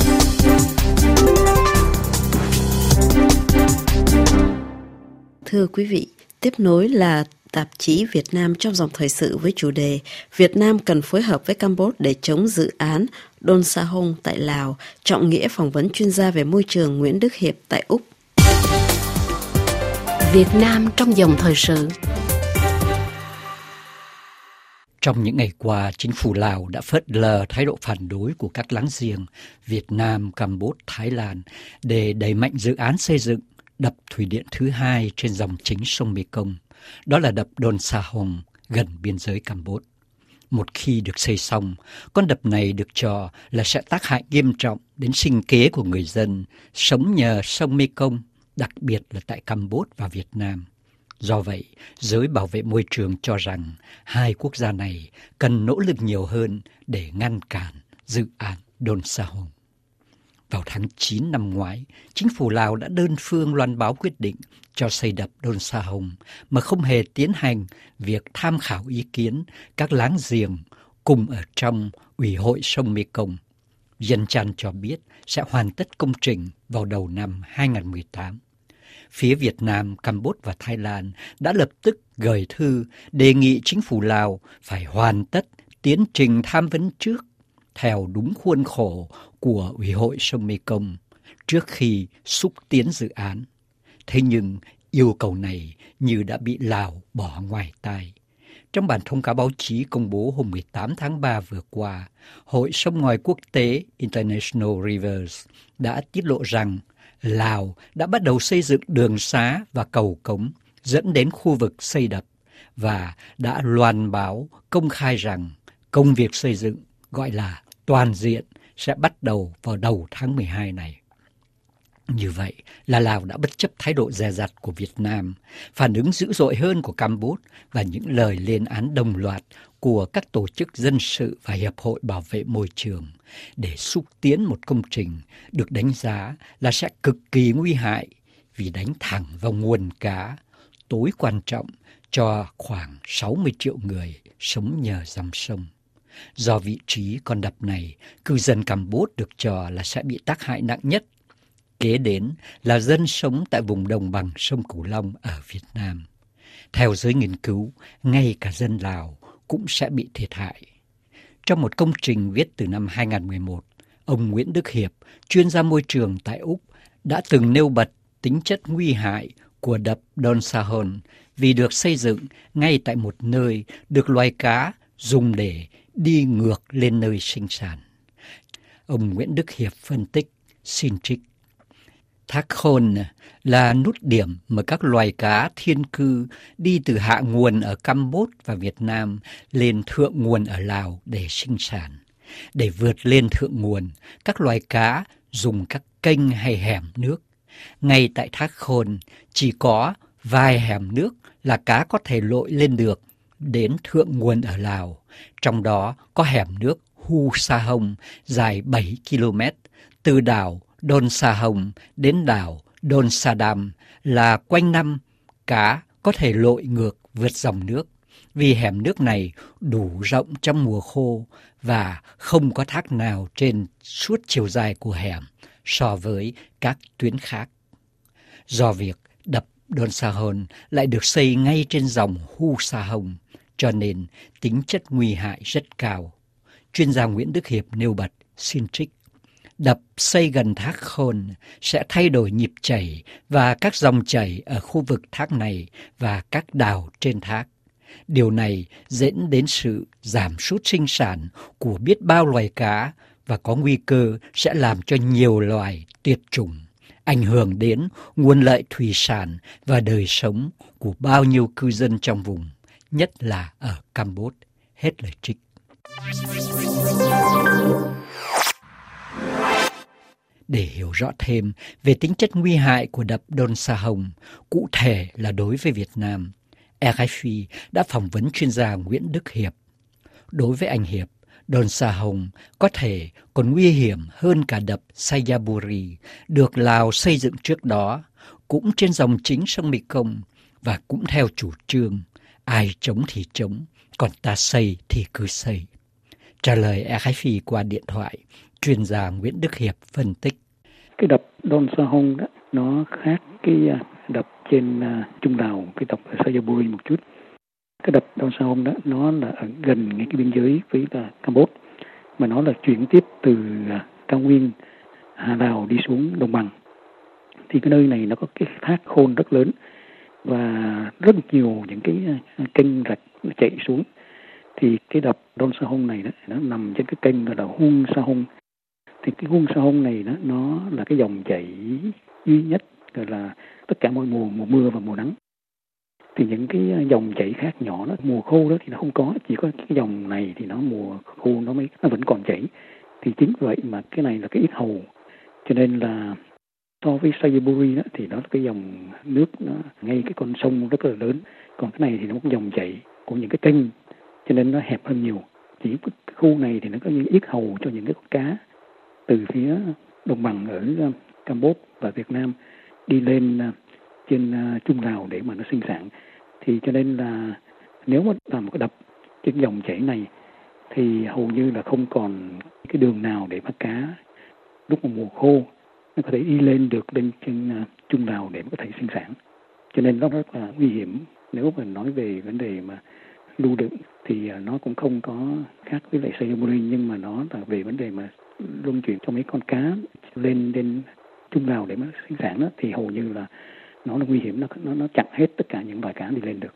Thưa quý vị, tiếp nối là tạp chí Việt Nam trong dòng thời sự với chủ đề Việt Nam cần phối hợp với Campuchia để chống dự án Don Sa Hong tại Lào. Trọng Nghĩa phỏng vấn chuyên gia về môi trường Nguyễn Đức Hiệp tại Úc. Việt Nam trong dòng thời sự. Trong những ngày qua, chính phủ Lào đã phớt lờ thái độ phản đối của các láng giềng Việt Nam, Campuchia, Thái Lan để đẩy mạnh dự án xây dựng đập thủy điện thứ hai trên dòng chính sông Mekong. Đó là đập Don Sa Hong gần biên giới Campuchia. Một khi được xây xong, con đập này được cho là sẽ tác hại nghiêm trọng đến sinh kế của người dân sống nhờ sông Mekong, đặc biệt là tại Campuchia và Việt Nam. Do vậy, giới bảo vệ môi trường cho rằng hai quốc gia này cần nỗ lực nhiều hơn để ngăn cản dự án Don Sa Hong. Vào tháng 9 năm ngoái, chính phủ Lào đã đơn phương loan báo quyết định cho xây đập Don Sa Hong mà không hề tiến hành việc tham khảo ý kiến các láng giềng cùng ở trong Ủy hội sông Mekong. Vientiane Chan cho biết sẽ hoàn tất công trình vào đầu năm 2018. Phía Việt Nam, Campuchia và Thái Lan đã lập tức gửi thư đề nghị chính phủ Lào phải hoàn tất tiến trình tham vấn trước theo đúng khuôn khổ của Ủy hội sông Mekong trước khi xúc tiến dự án. Thế nhưng yêu cầu này như đã bị Lào bỏ ngoài tai. Trong bản thông cáo báo chí công bố hôm 18 tháng 3 vừa qua, Hội Sông Ngòi Quốc tế International Rivers đã tiết lộ rằng Lào đã bắt đầu xây dựng đường xá và cầu cống dẫn đến khu vực xây đập và đã loan báo công khai rằng công việc xây dựng gọi là toàn diện sẽ bắt đầu vào đầu tháng 12 này. Như vậy là Lào đã bất chấp thái độ dè dặt của Việt Nam, phản ứng dữ dội hơn của Campuchia và những lời lên án đồng loạt của các tổ chức dân sự và hiệp hội bảo vệ môi trường để xúc tiến một công trình được đánh giá là sẽ cực kỳ nguy hại vì đánh thẳng vào nguồn cá tối quan trọng cho khoảng 60 triệu người sống nhờ dòng sông. Do vị trí con đập này, cư dân Campuchia được cho là sẽ bị tác hại nặng nhất. Kế đến là dân sống tại vùng đồng bằng sông Cửu Long ở Việt Nam. Theo giới nghiên cứu, ngay cả dân Lào cũng sẽ bị thiệt hại. Trong một công trình viết từ năm 2011, ông Nguyễn Đức Hiệp, chuyên gia môi trường tại Úc, đã từng nêu bật tính chất nguy hại của đập Don Sa Hong vì được xây dựng ngay tại một nơi được loài cá dùng để đi ngược lên nơi sinh sản. Ông Nguyễn Đức Hiệp phân tích, xin trích: Thác Khôn là nút điểm mà các loài cá thiên cư đi từ hạ nguồn ở Campuchia và Việt Nam lên thượng nguồn ở Lào để sinh sản. Để vượt lên thượng nguồn, các loài cá dùng các kênh hay hẻm nước. Ngay tại Thác Khôn, chỉ có vài hẻm nước là cá có thể lội lên được đến thượng nguồn ở Lào. Trong đó có hẻm nước Hu Sa Hong dài 7 km từ đảo Don Sa Hong đến đảo Don Sa Dam là quanh năm cá có thể lội ngược vượt dòng nước vì hẻm nước này đủ rộng trong mùa khô và không có thác nào trên suốt chiều dài của hẻm so với các tuyến khác. Do việc đập Don Sa Hong lại được xây ngay trên dòng Hu Sa Hong cho nên tính chất nguy hại rất cao. Chuyên gia Nguyễn Đức Hiệp nêu bật, xin trích: Đập xây gần thác Khôn sẽ thay đổi nhịp chảy và các dòng chảy ở khu vực thác này và các đào trên thác. Điều này dẫn đến sự giảm sút sinh sản của biết bao loài cá và có nguy cơ sẽ làm cho nhiều loài tuyệt chủng, ảnh hưởng đến nguồn lợi thủy sản và đời sống của bao nhiêu cư dân trong vùng, nhất là ở Campuchia. Hết lời trích. Để hiểu rõ thêm về tính chất nguy hại của đập Don Sa Hong, cụ thể là đối với Việt Nam, RFI đã phỏng vấn chuyên gia Nguyễn Đức Hiệp. Đối với anh Hiệp, Don Sa Hong có thể còn nguy hiểm hơn cả đập Sayaburi được Lào xây dựng trước đó, cũng trên dòng chính sông Mekong và cũng theo chủ trương ai chống thì chống, còn ta xây thì cứ xây. Trả lời RFI qua điện thoại, chuyên gia Nguyễn Đức Hiệp phân tích. Cái đập Don Sa Hong đó, nó khác cái đập trên Trung Lào, cái đập Sayaburi một chút. Cái đập Don Sa Hong đó, nó là ở gần ngay cái biên giới với Campuchia, mà nó là chuyển tiếp từ cao nguyên Hà Lào đi xuống đồng bằng. Thì cái nơi này nó có cái thác Khôn rất lớn và rất nhiều những cái kênh rạch nó chảy xuống. Thì cái đập Don Sa Hong này đó, nó nằm trên cái kênh gọi là Huong Sa Hong. Thì cái Huong Sa Hong này đó, nó là cái dòng chảy duy nhất gọi là tất cả mọi mùa mưa và mùa nắng. Thì những cái dòng chảy khác nhỏ đó, mùa khô đó thì nó không có, chỉ có cái dòng này thì nó mùa khô nó vẫn còn chảy. Thì chính vậy mà cái này là cái ít hầu, cho nên là so với Sayaburi đó thì nó là cái dòng nước nó ngay cái con sông rất là lớn, còn cái này thì nó có dòng chảy của những cái kênh, cho nên nó hẹp hơn nhiều. Chỉ cái khu này thì nó có những ít hầu cho những cái con cá từ phía đồng bằng ở Campuchia và Việt Nam đi lên trên Trung Lào để mà nó sinh sản. Thì cho nên là nếu mà làm một cái đập trên dòng chảy này thì hầu như là không còn cái đường nào để mà cá lúc mà mùa khô nó có thể đi lên được lên trên Trung Lào để mà có thể sinh sản. Cho nên nó rất là nguy hiểm. Nếu mà nói về vấn đề mà lưu đựng thì nó cũng không có khác với lại Sayaburi, nhưng mà nó là về vấn đề mà luân chuyển cho mấy con cá lên Trung Lào để mà sinh sản đó, thì hầu như là nó là nguy hiểm, nó chặn hết tất cả những loài cá đi lên được.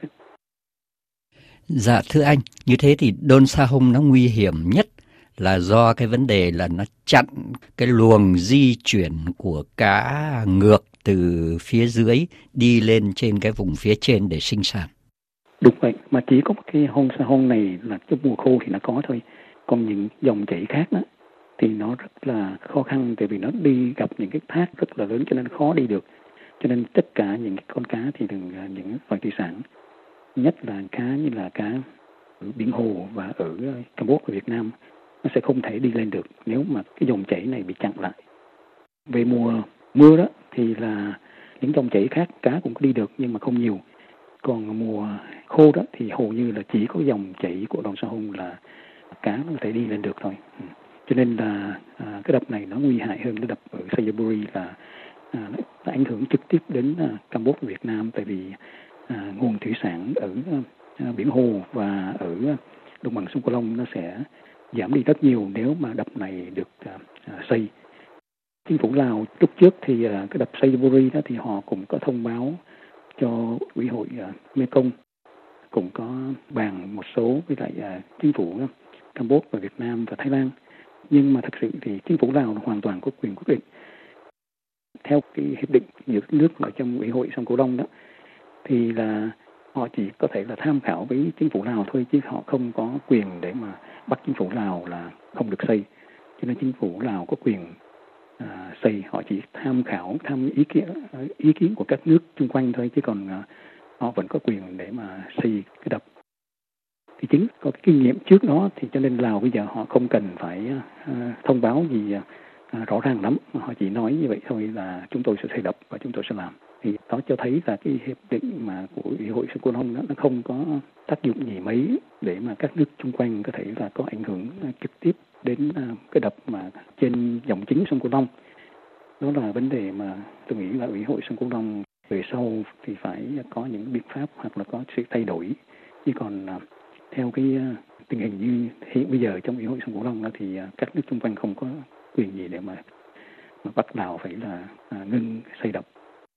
Dạ thưa anh, như thế thì Don Sa Hong nó nguy hiểm nhất là do cái vấn đề là nó chặn cái luồng di chuyển của cá ngược từ phía dưới đi lên trên cái vùng phía trên để sinh sản. Đúng vậy, mà chỉ có cái Don Sa Hong này là trong mùa khô thì nó có thôi. Còn những dòng chảy khác đó thì nó rất là khó khăn, tại vì nó đi gặp những cái thác rất là lớn cho nên khó đi được. Cho nên tất cả những cái con cá thì những loài thủy sản, nhất là cá như là cá ở biển Hồ và ở Campuchia và Việt Nam, nó sẽ không thể đi lên được nếu mà cái dòng chảy này bị chặn lại. Về mùa mưa đó thì là những dòng chảy khác cá cũng đi được nhưng mà không nhiều. Còn mùa khô đó thì hầu như là chỉ có dòng chảy của Don Sa Hong là cá nó có thể đi lên được thôi. Cho nên là cái đập này nó nguy hại hơn cái đập ở Sayaburi, là nó ảnh hưởng trực tiếp đến Campuchia và Việt Nam, tại vì nguồn thủy sản ở biển Hồ và ở đồng bằng sông Cửu Long nó sẽ giảm đi rất nhiều nếu mà đập này được xây. Chính phủ Lào lúc trước thì cái đập Sayaburi đó thì họ cũng có thông báo cho Ủy hội Mekong, cũng có bàn một số với lại chính phủ Campuchia và Việt Nam và Thái Lan. Nhưng mà thực sự thì chính phủ Lào hoàn toàn có quyền quyết định. Theo cái hiệp định giữa các nước ở trong Ủy hội sông Cửu Long đó, thì là họ chỉ có thể là tham khảo với chính phủ Lào thôi, chứ họ không có quyền để mà bắt chính phủ Lào là không được xây. Cho nên chính phủ Lào có quyền xây, họ chỉ tham khảo, ý kiến của các nước xung quanh thôi, chứ còn họ vẫn có quyền để mà xây cái đập. Thì chính có cái kinh nghiệm trước đó, thì cho nên Lào bây giờ họ không cần phải thông báo gì rõ ràng lắm, họ chỉ nói như vậy thôi là chúng tôi sẽ xây đập và chúng tôi sẽ làm. Thì đó cho thấy là cái hiệp định mà của Ủy hội sông Cửu Long đó, nó không có tác dụng gì mấy để mà các nước xung quanh có thể là có ảnh hưởng trực tiếp đến cái đập mà trên dòng chính sông Cửu Long. Đó là vấn đề mà tôi nghĩ là Ủy hội sông Cửu Long về sau thì phải có những biện pháp hoặc là có sự thay đổi. Chứ còn theo cái tình hình như hiện bây giờ trong Ủy hội sông Cửu Long đó thì các nước xung quanh không có quyền gì để mà bắt Lào phải là ngưng xây đập.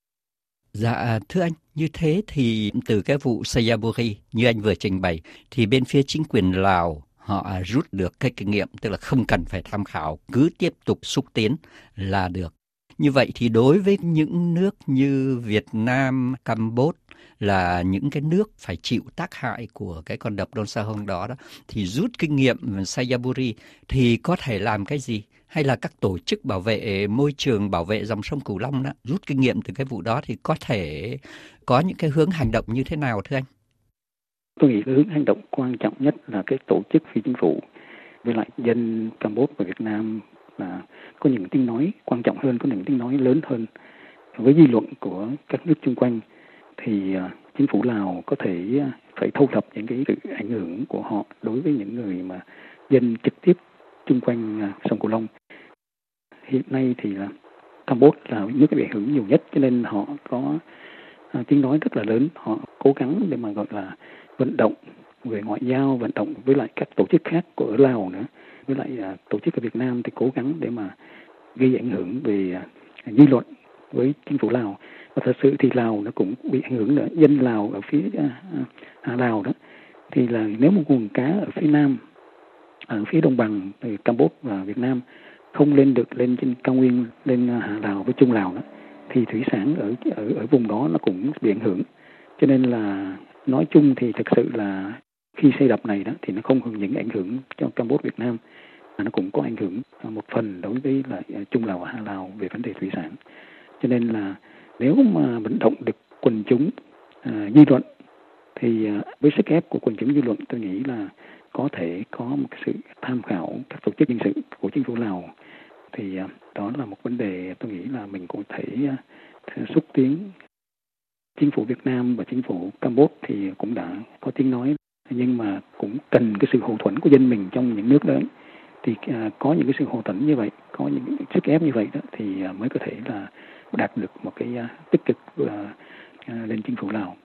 Dạ thưa anh, như thế thì từ cái vụ Xayaburi như anh vừa trình bày thì bên phía chính quyền Lào họ rút được cái kinh nghiệm, tức là không cần phải tham khảo, cứ tiếp tục xúc tiến là được. Như vậy thì đối với những nước như Việt Nam, Campuchia là những cái nước phải chịu tác hại của cái con đập Don Sahong đó thì rút kinh nghiệm Xayaburi thì có thể làm cái gì? Hay là các tổ chức bảo vệ môi trường, bảo vệ dòng sông Cửu Long đó, rút kinh nghiệm từ cái vụ đó thì có thể có những cái hướng hành động như thế nào thưa anh? Tôi nghĩ hướng hành động quan trọng nhất là cái tổ chức phi chính phủ với lại dân Campuchia và Việt Nam là có những tiếng nói quan trọng hơn, có những tiếng nói lớn hơn với dư luận của các nước xung quanh. Thì chính phủ Lào có thể phải thu thập những cái sự ảnh hưởng của họ đối với những người mà dân trực tiếp xung quanh sông Cửu Long. Hiện nay thì Campuchia là nước bị ảnh hưởng nhiều nhất, cho nên họ có tiếng nói rất là lớn. Họ cố gắng để mà gọi là vận động về ngoại giao, vận động với lại các tổ chức khác của Lào nữa, với lại tổ chức ở Việt Nam thì cố gắng để mà gây ảnh hưởng về dư luận với chính phủ Lào. Và thật sự thì Lào nó cũng bị ảnh hưởng nữa. Dân Lào ở phía Lào đó thì là nếu một nguồn cá ở phía Nam, ở phía đồng bằng từ Campuchia và Việt Nam không lên được lên trên cao nguyên, lên Hạ Lào với Trung Lào đó, thì thủy sản ở vùng đó nó cũng bị ảnh hưởng. Cho nên là nói chung thì thực sự là khi xây đập này đó thì nó không những ảnh hưởng cho Campuchia Việt Nam mà nó cũng có ảnh hưởng một phần đối với lại Trung Lào và Hạ Lào về vấn đề thủy sản. Cho nên là nếu mà vận động được quần chúng dư luận thì với sức ép của quần chúng dư luận tôi nghĩ là có thể có một cái sự tham khảo các tổ chức dân sự của chính phủ Lào. Thì đó là một vấn đề tôi nghĩ là mình cũng thể xúc tiến. Chính phủ Việt Nam và chính phủ Campuchia thì cũng đã có tiếng nói, nhưng mà cũng cần cái sự hậu thuẫn của dân mình trong những nước lớn. Thì có những cái sự hậu thuẫn như vậy, có những sức ép như vậy đó thì mới có thể là đạt được một cái tích cực lên chính phủ Lào.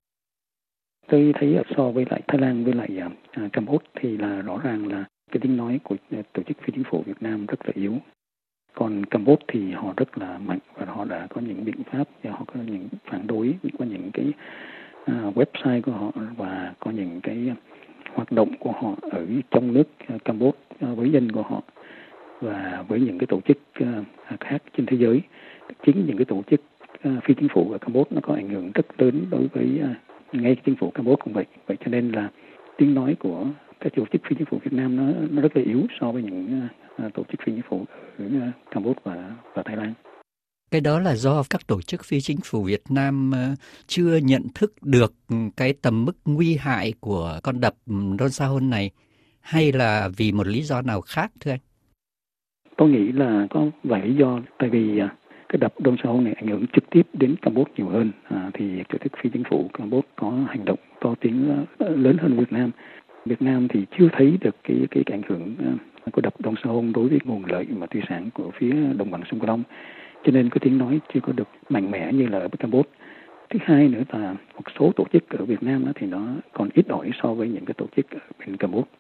Tôi thấy so với lại Thái Lan với lại Campuchia thì là rõ ràng là cái tiếng nói của tổ chức phi chính phủ Việt Nam rất là yếu. Còn Campuchia thì họ rất là mạnh và họ đã có những biện pháp và họ có những phản đối, có những cái website của họ và có những cái hoạt động của họ ở trong nước Campuchia với dân của họ và với những cái tổ chức khác trên thế giới. Chính những cái tổ chức phi chính phủ ở Campuchia nó có ảnh hưởng rất lớn đối với ngay chính phủ Campuchia cũng vậy. Vậy cho nên là tiếng nói của các tổ chức phi chính phủ Việt Nam nó rất là yếu so với những tổ chức phi chính phủ ở Campuchia và Thái Lan. Cái đó là do các tổ chức phi chính phủ Việt Nam chưa nhận thức được cái tầm mức nguy hại của con đập Don Sahong này, hay là vì một lý do nào khác thưa anh? Tôi nghĩ là có vài lý do. Tại vì cái đập Don Sahong này ảnh hưởng trực tiếp đến Campuchia nhiều hơn. Thì tổ chức phi chính phủ Campuchia có hành động to tiếng lớn hơn Việt Nam. Việt Nam thì chưa thấy được cái ảnh hưởng của đập Don Sahong đối với nguồn lợi mà thủy sản của phía đồng bằng sông Cửu Long. Cho nên cái tiếng nói chưa có được mạnh mẽ như là ở Campuchia. Thứ hai nữa là một số tổ chức ở Việt Nam thì nó còn ít ỏi so với những cái tổ chức ở bên Campuchia.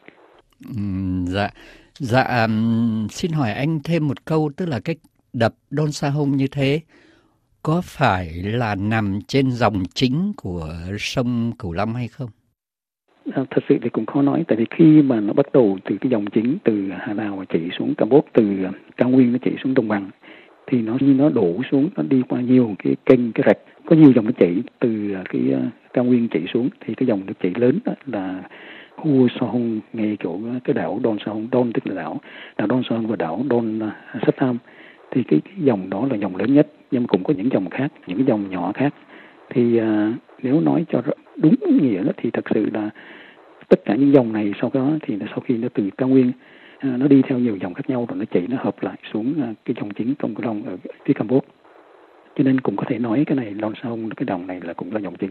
Xin hỏi anh thêm một câu, tức là cái đập Don Sahong như thế có phải là nằm trên dòng chính của sông Cửu Long hay không? Thật sự thì cũng khó nói, tại vì khi mà nó bắt đầu từ cái dòng chính từ Hạ Lào và chảy xuống Campuchia, từ cao nguyên nó chảy xuống đồng bằng, thì nó đổ xuống, nó đi qua nhiều cái kênh, cái rạch, có nhiều dòng nó chảy từ cái cao nguyên chảy xuống, thì cái dòng nó chảy lớn đó là Hua Sahong, ngay chỗ cái đảo Don Sahong, Don tức là đảo Don Sahong và đảo Don Satham, thì cái dòng đó là dòng lớn nhất, nhưng mà cũng có những dòng khác, những cái dòng nhỏ khác. Thì nếu nói cho đúng nghĩa đó, thì thật sự là tất cả những dòng này sau đó thì sau khi nó từ cao nguyên nó đi theo nhiều dòng khác nhau rồi nó chảy, nó hợp lại xuống cái dòng chính trong Cửu Long ở phía Campuchia. Cho nên cũng có thể nói cái này Don Sahong, cái dòng này là cũng là dòng chính.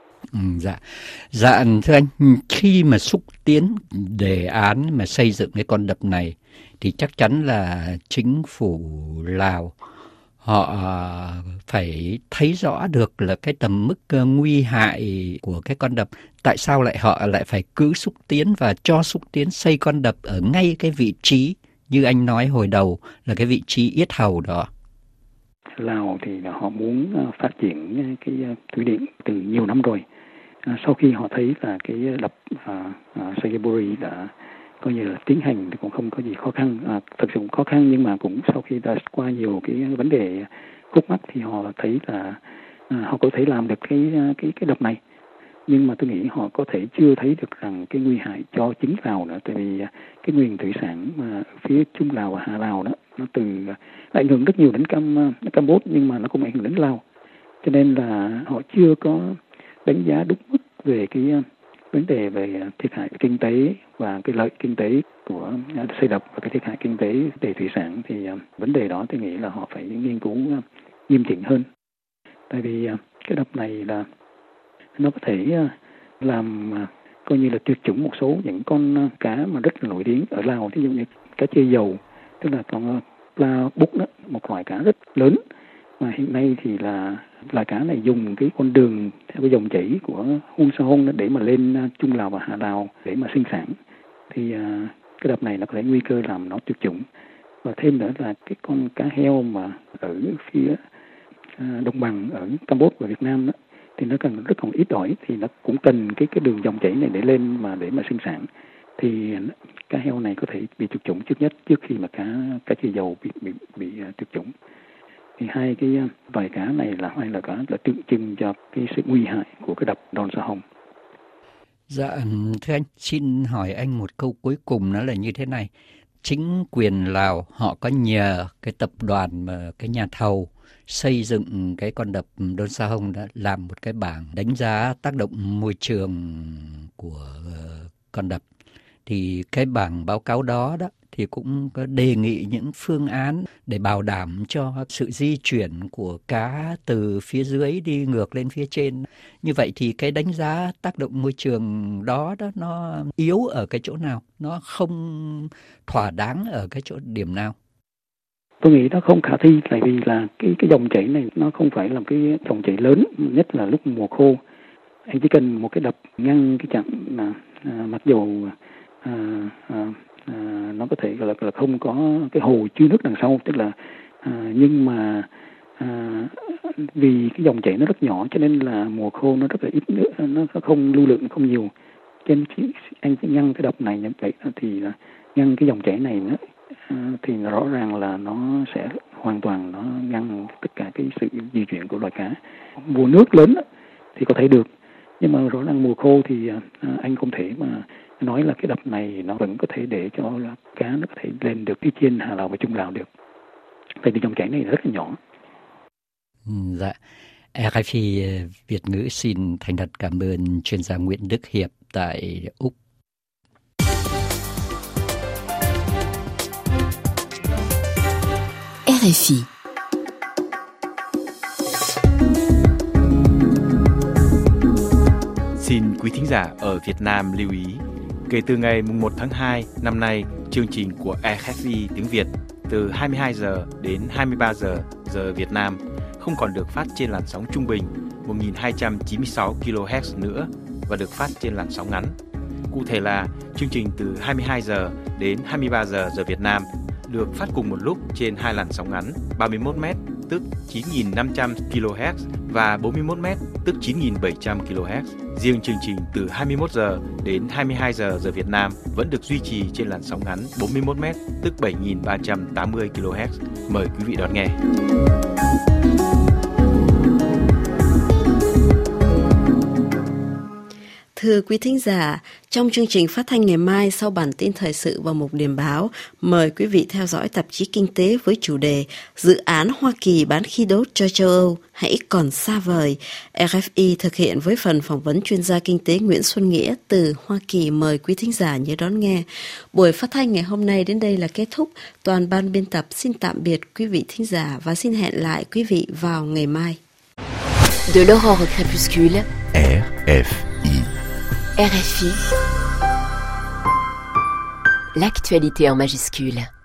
Dạ thưa anh, khi mà xúc tiến đề án mà xây dựng cái con đập này thì chắc chắn là chính phủ Lào họ phải thấy rõ được là cái tầm mức nguy hại của cái con đập. Tại sao họ lại phải cứ xúc tiến và cho xúc tiến xây con đập ở ngay cái vị trí như anh nói hồi đầu là cái vị trí yết hầu đó. Lào thì họ muốn phát triển cái thủy điện từ nhiều năm rồi. Sau khi họ thấy là cái đập Sayaburi đã coi như là tiến hành thì cũng không có gì khó khăn, thực sự cũng khó khăn, nhưng mà cũng sau khi đã qua nhiều cái vấn đề khúc mắc thì họ thấy là họ có thể làm được cái đập này. Nhưng mà tôi nghĩ họ có thể chưa thấy được rằng cái nguy hại cho chính Lào nữa, tại vì cái nguồn thủy sản mà phía Trung Lào và Hạ Lào đó nó ảnh hưởng rất nhiều đến Campuchia, nhưng mà nó cũng ảnh hưởng đến Lào, cho nên là họ chưa có đánh giá đúng mức về cái vấn đề về thiệt hại kinh tế và cái lợi kinh tế của xây đập và cái thiệt hại kinh tế về thủy sản. Thì vấn đề đó tôi nghĩ là họ phải nghiên cứu nghiêm chỉnh hơn, tại vì cái đập này là nó có thể làm coi như là tuyệt chủng một số những con cá mà rất là nổi tiếng ở Lào, ví dụ như cá chê dầu, tức là con pla búc đó, một loại cá rất lớn mà hiện nay thì là loài cá này dùng cái con đường theo cái dòng chảy của Hung Sa Hông để mà lên Trung Lào và Hạ Lào để mà sinh sản, thì cái đập này nó có thể nguy cơ làm nó tuyệt chủng. Và thêm nữa là cái con cá heo mà ở phía đồng bằng ở Campuchia và Việt Nam đó, thì nó rất còn ít ỏi, thì nó cũng cần cái đường dòng chảy này để lên để mà sinh sản, thì cá heo này có thể bị tuyệt chủng trước khi mà cá chê dầu bị tuyệt chủng. Thì hai cái loài cá này là tượng trưng cho cái sự nguy hại của cái đập Don Sa Hông. Dạ, thưa anh, xin hỏi anh một câu cuối cùng, nó là như thế này. Chính quyền Lào họ có nhờ cái tập đoàn mà cái nhà thầu xây dựng cái con đập Don Sa Hông đã làm một cái bảng đánh giá tác động môi trường của con đập. Thì cái bảng báo cáo đó thì cũng có đề nghị những phương án để bảo đảm cho sự di chuyển của cá từ phía dưới đi ngược lên phía trên. Như vậy thì cái đánh giá tác động môi trường đó nó yếu ở cái chỗ nào? Nó không thỏa đáng ở cái chỗ điểm nào? Tôi nghĩ nó không khả thi, tại vì là cái dòng chảy này nó không phải là cái dòng chảy lớn, nhất là lúc mùa khô. Anh chỉ cần một cái đập ngăn cái chặng mặc dù nó có thể là không có cái hồ chứa nước đằng sau, tức là nhưng mà vì cái dòng chảy nó rất nhỏ cho nên là mùa khô nó rất là ít nước, nó không lưu lượng không nhiều, cho nên anh sẽ ngăn cái đập này như vậy thì ngăn cái dòng chảy này nữa, thì rõ ràng là nó sẽ hoàn toàn nó ngăn tất cả cái sự di chuyển của loài cá. Mùa nước lớn thì có thể được, nhưng mà rõ ràng mùa khô thì anh không thể mà nói là cái đập này nó vẫn có thể để cho cá nó có thể lên được phía trên Hạ Lào và Trung Lào được, tại vì dòng chảy này rất là nhỏ. Dạ, RFI Việt ngữ xin thành thật cảm ơn chuyên gia Nguyễn Đức Hiệp tại Úc. RFI. Xin quý thính giả ở Việt Nam lưu ý, kể từ ngày 1 tháng 2 năm nay, chương trình của RFI tiếng Việt từ 22 giờ đến 23 giờ giờ Việt Nam không còn được phát trên làn sóng trung bình 1296 kHz nữa và được phát trên làn sóng ngắn. Cụ thể là chương trình từ 22 giờ đến 23 giờ giờ Việt Nam được phát cùng một lúc trên hai làn sóng ngắn 31m tức 9.500 kHz và 41m tức 9.700 kHz. Riêng chương trình từ 21 giờ đến 22 giờ giờ Việt Nam vẫn được duy trì trên làn sóng ngắn 41m tức 7.380 kHz. Mời quý vị đón nghe. Thưa quý thính giả, trong chương trình phát thanh ngày mai sau bản tin thời sự và mục điểm báo, mời quý vị theo dõi tạp chí Kinh tế với chủ đề Dự án Hoa Kỳ bán khí đốt cho châu Âu hãy còn xa vời. RFI thực hiện với phần phỏng vấn chuyên gia kinh tế Nguyễn Xuân Nghĩa từ Hoa Kỳ. Mời quý thính giả nhớ đón nghe. Buổi phát thanh ngày hôm nay đến đây là kết thúc. Toàn ban biên tập xin tạm biệt quý vị thính giả và xin hẹn lại quý vị vào ngày mai. De l'aurore au crépuscule. RFI. RFI. L'actualité en majuscule.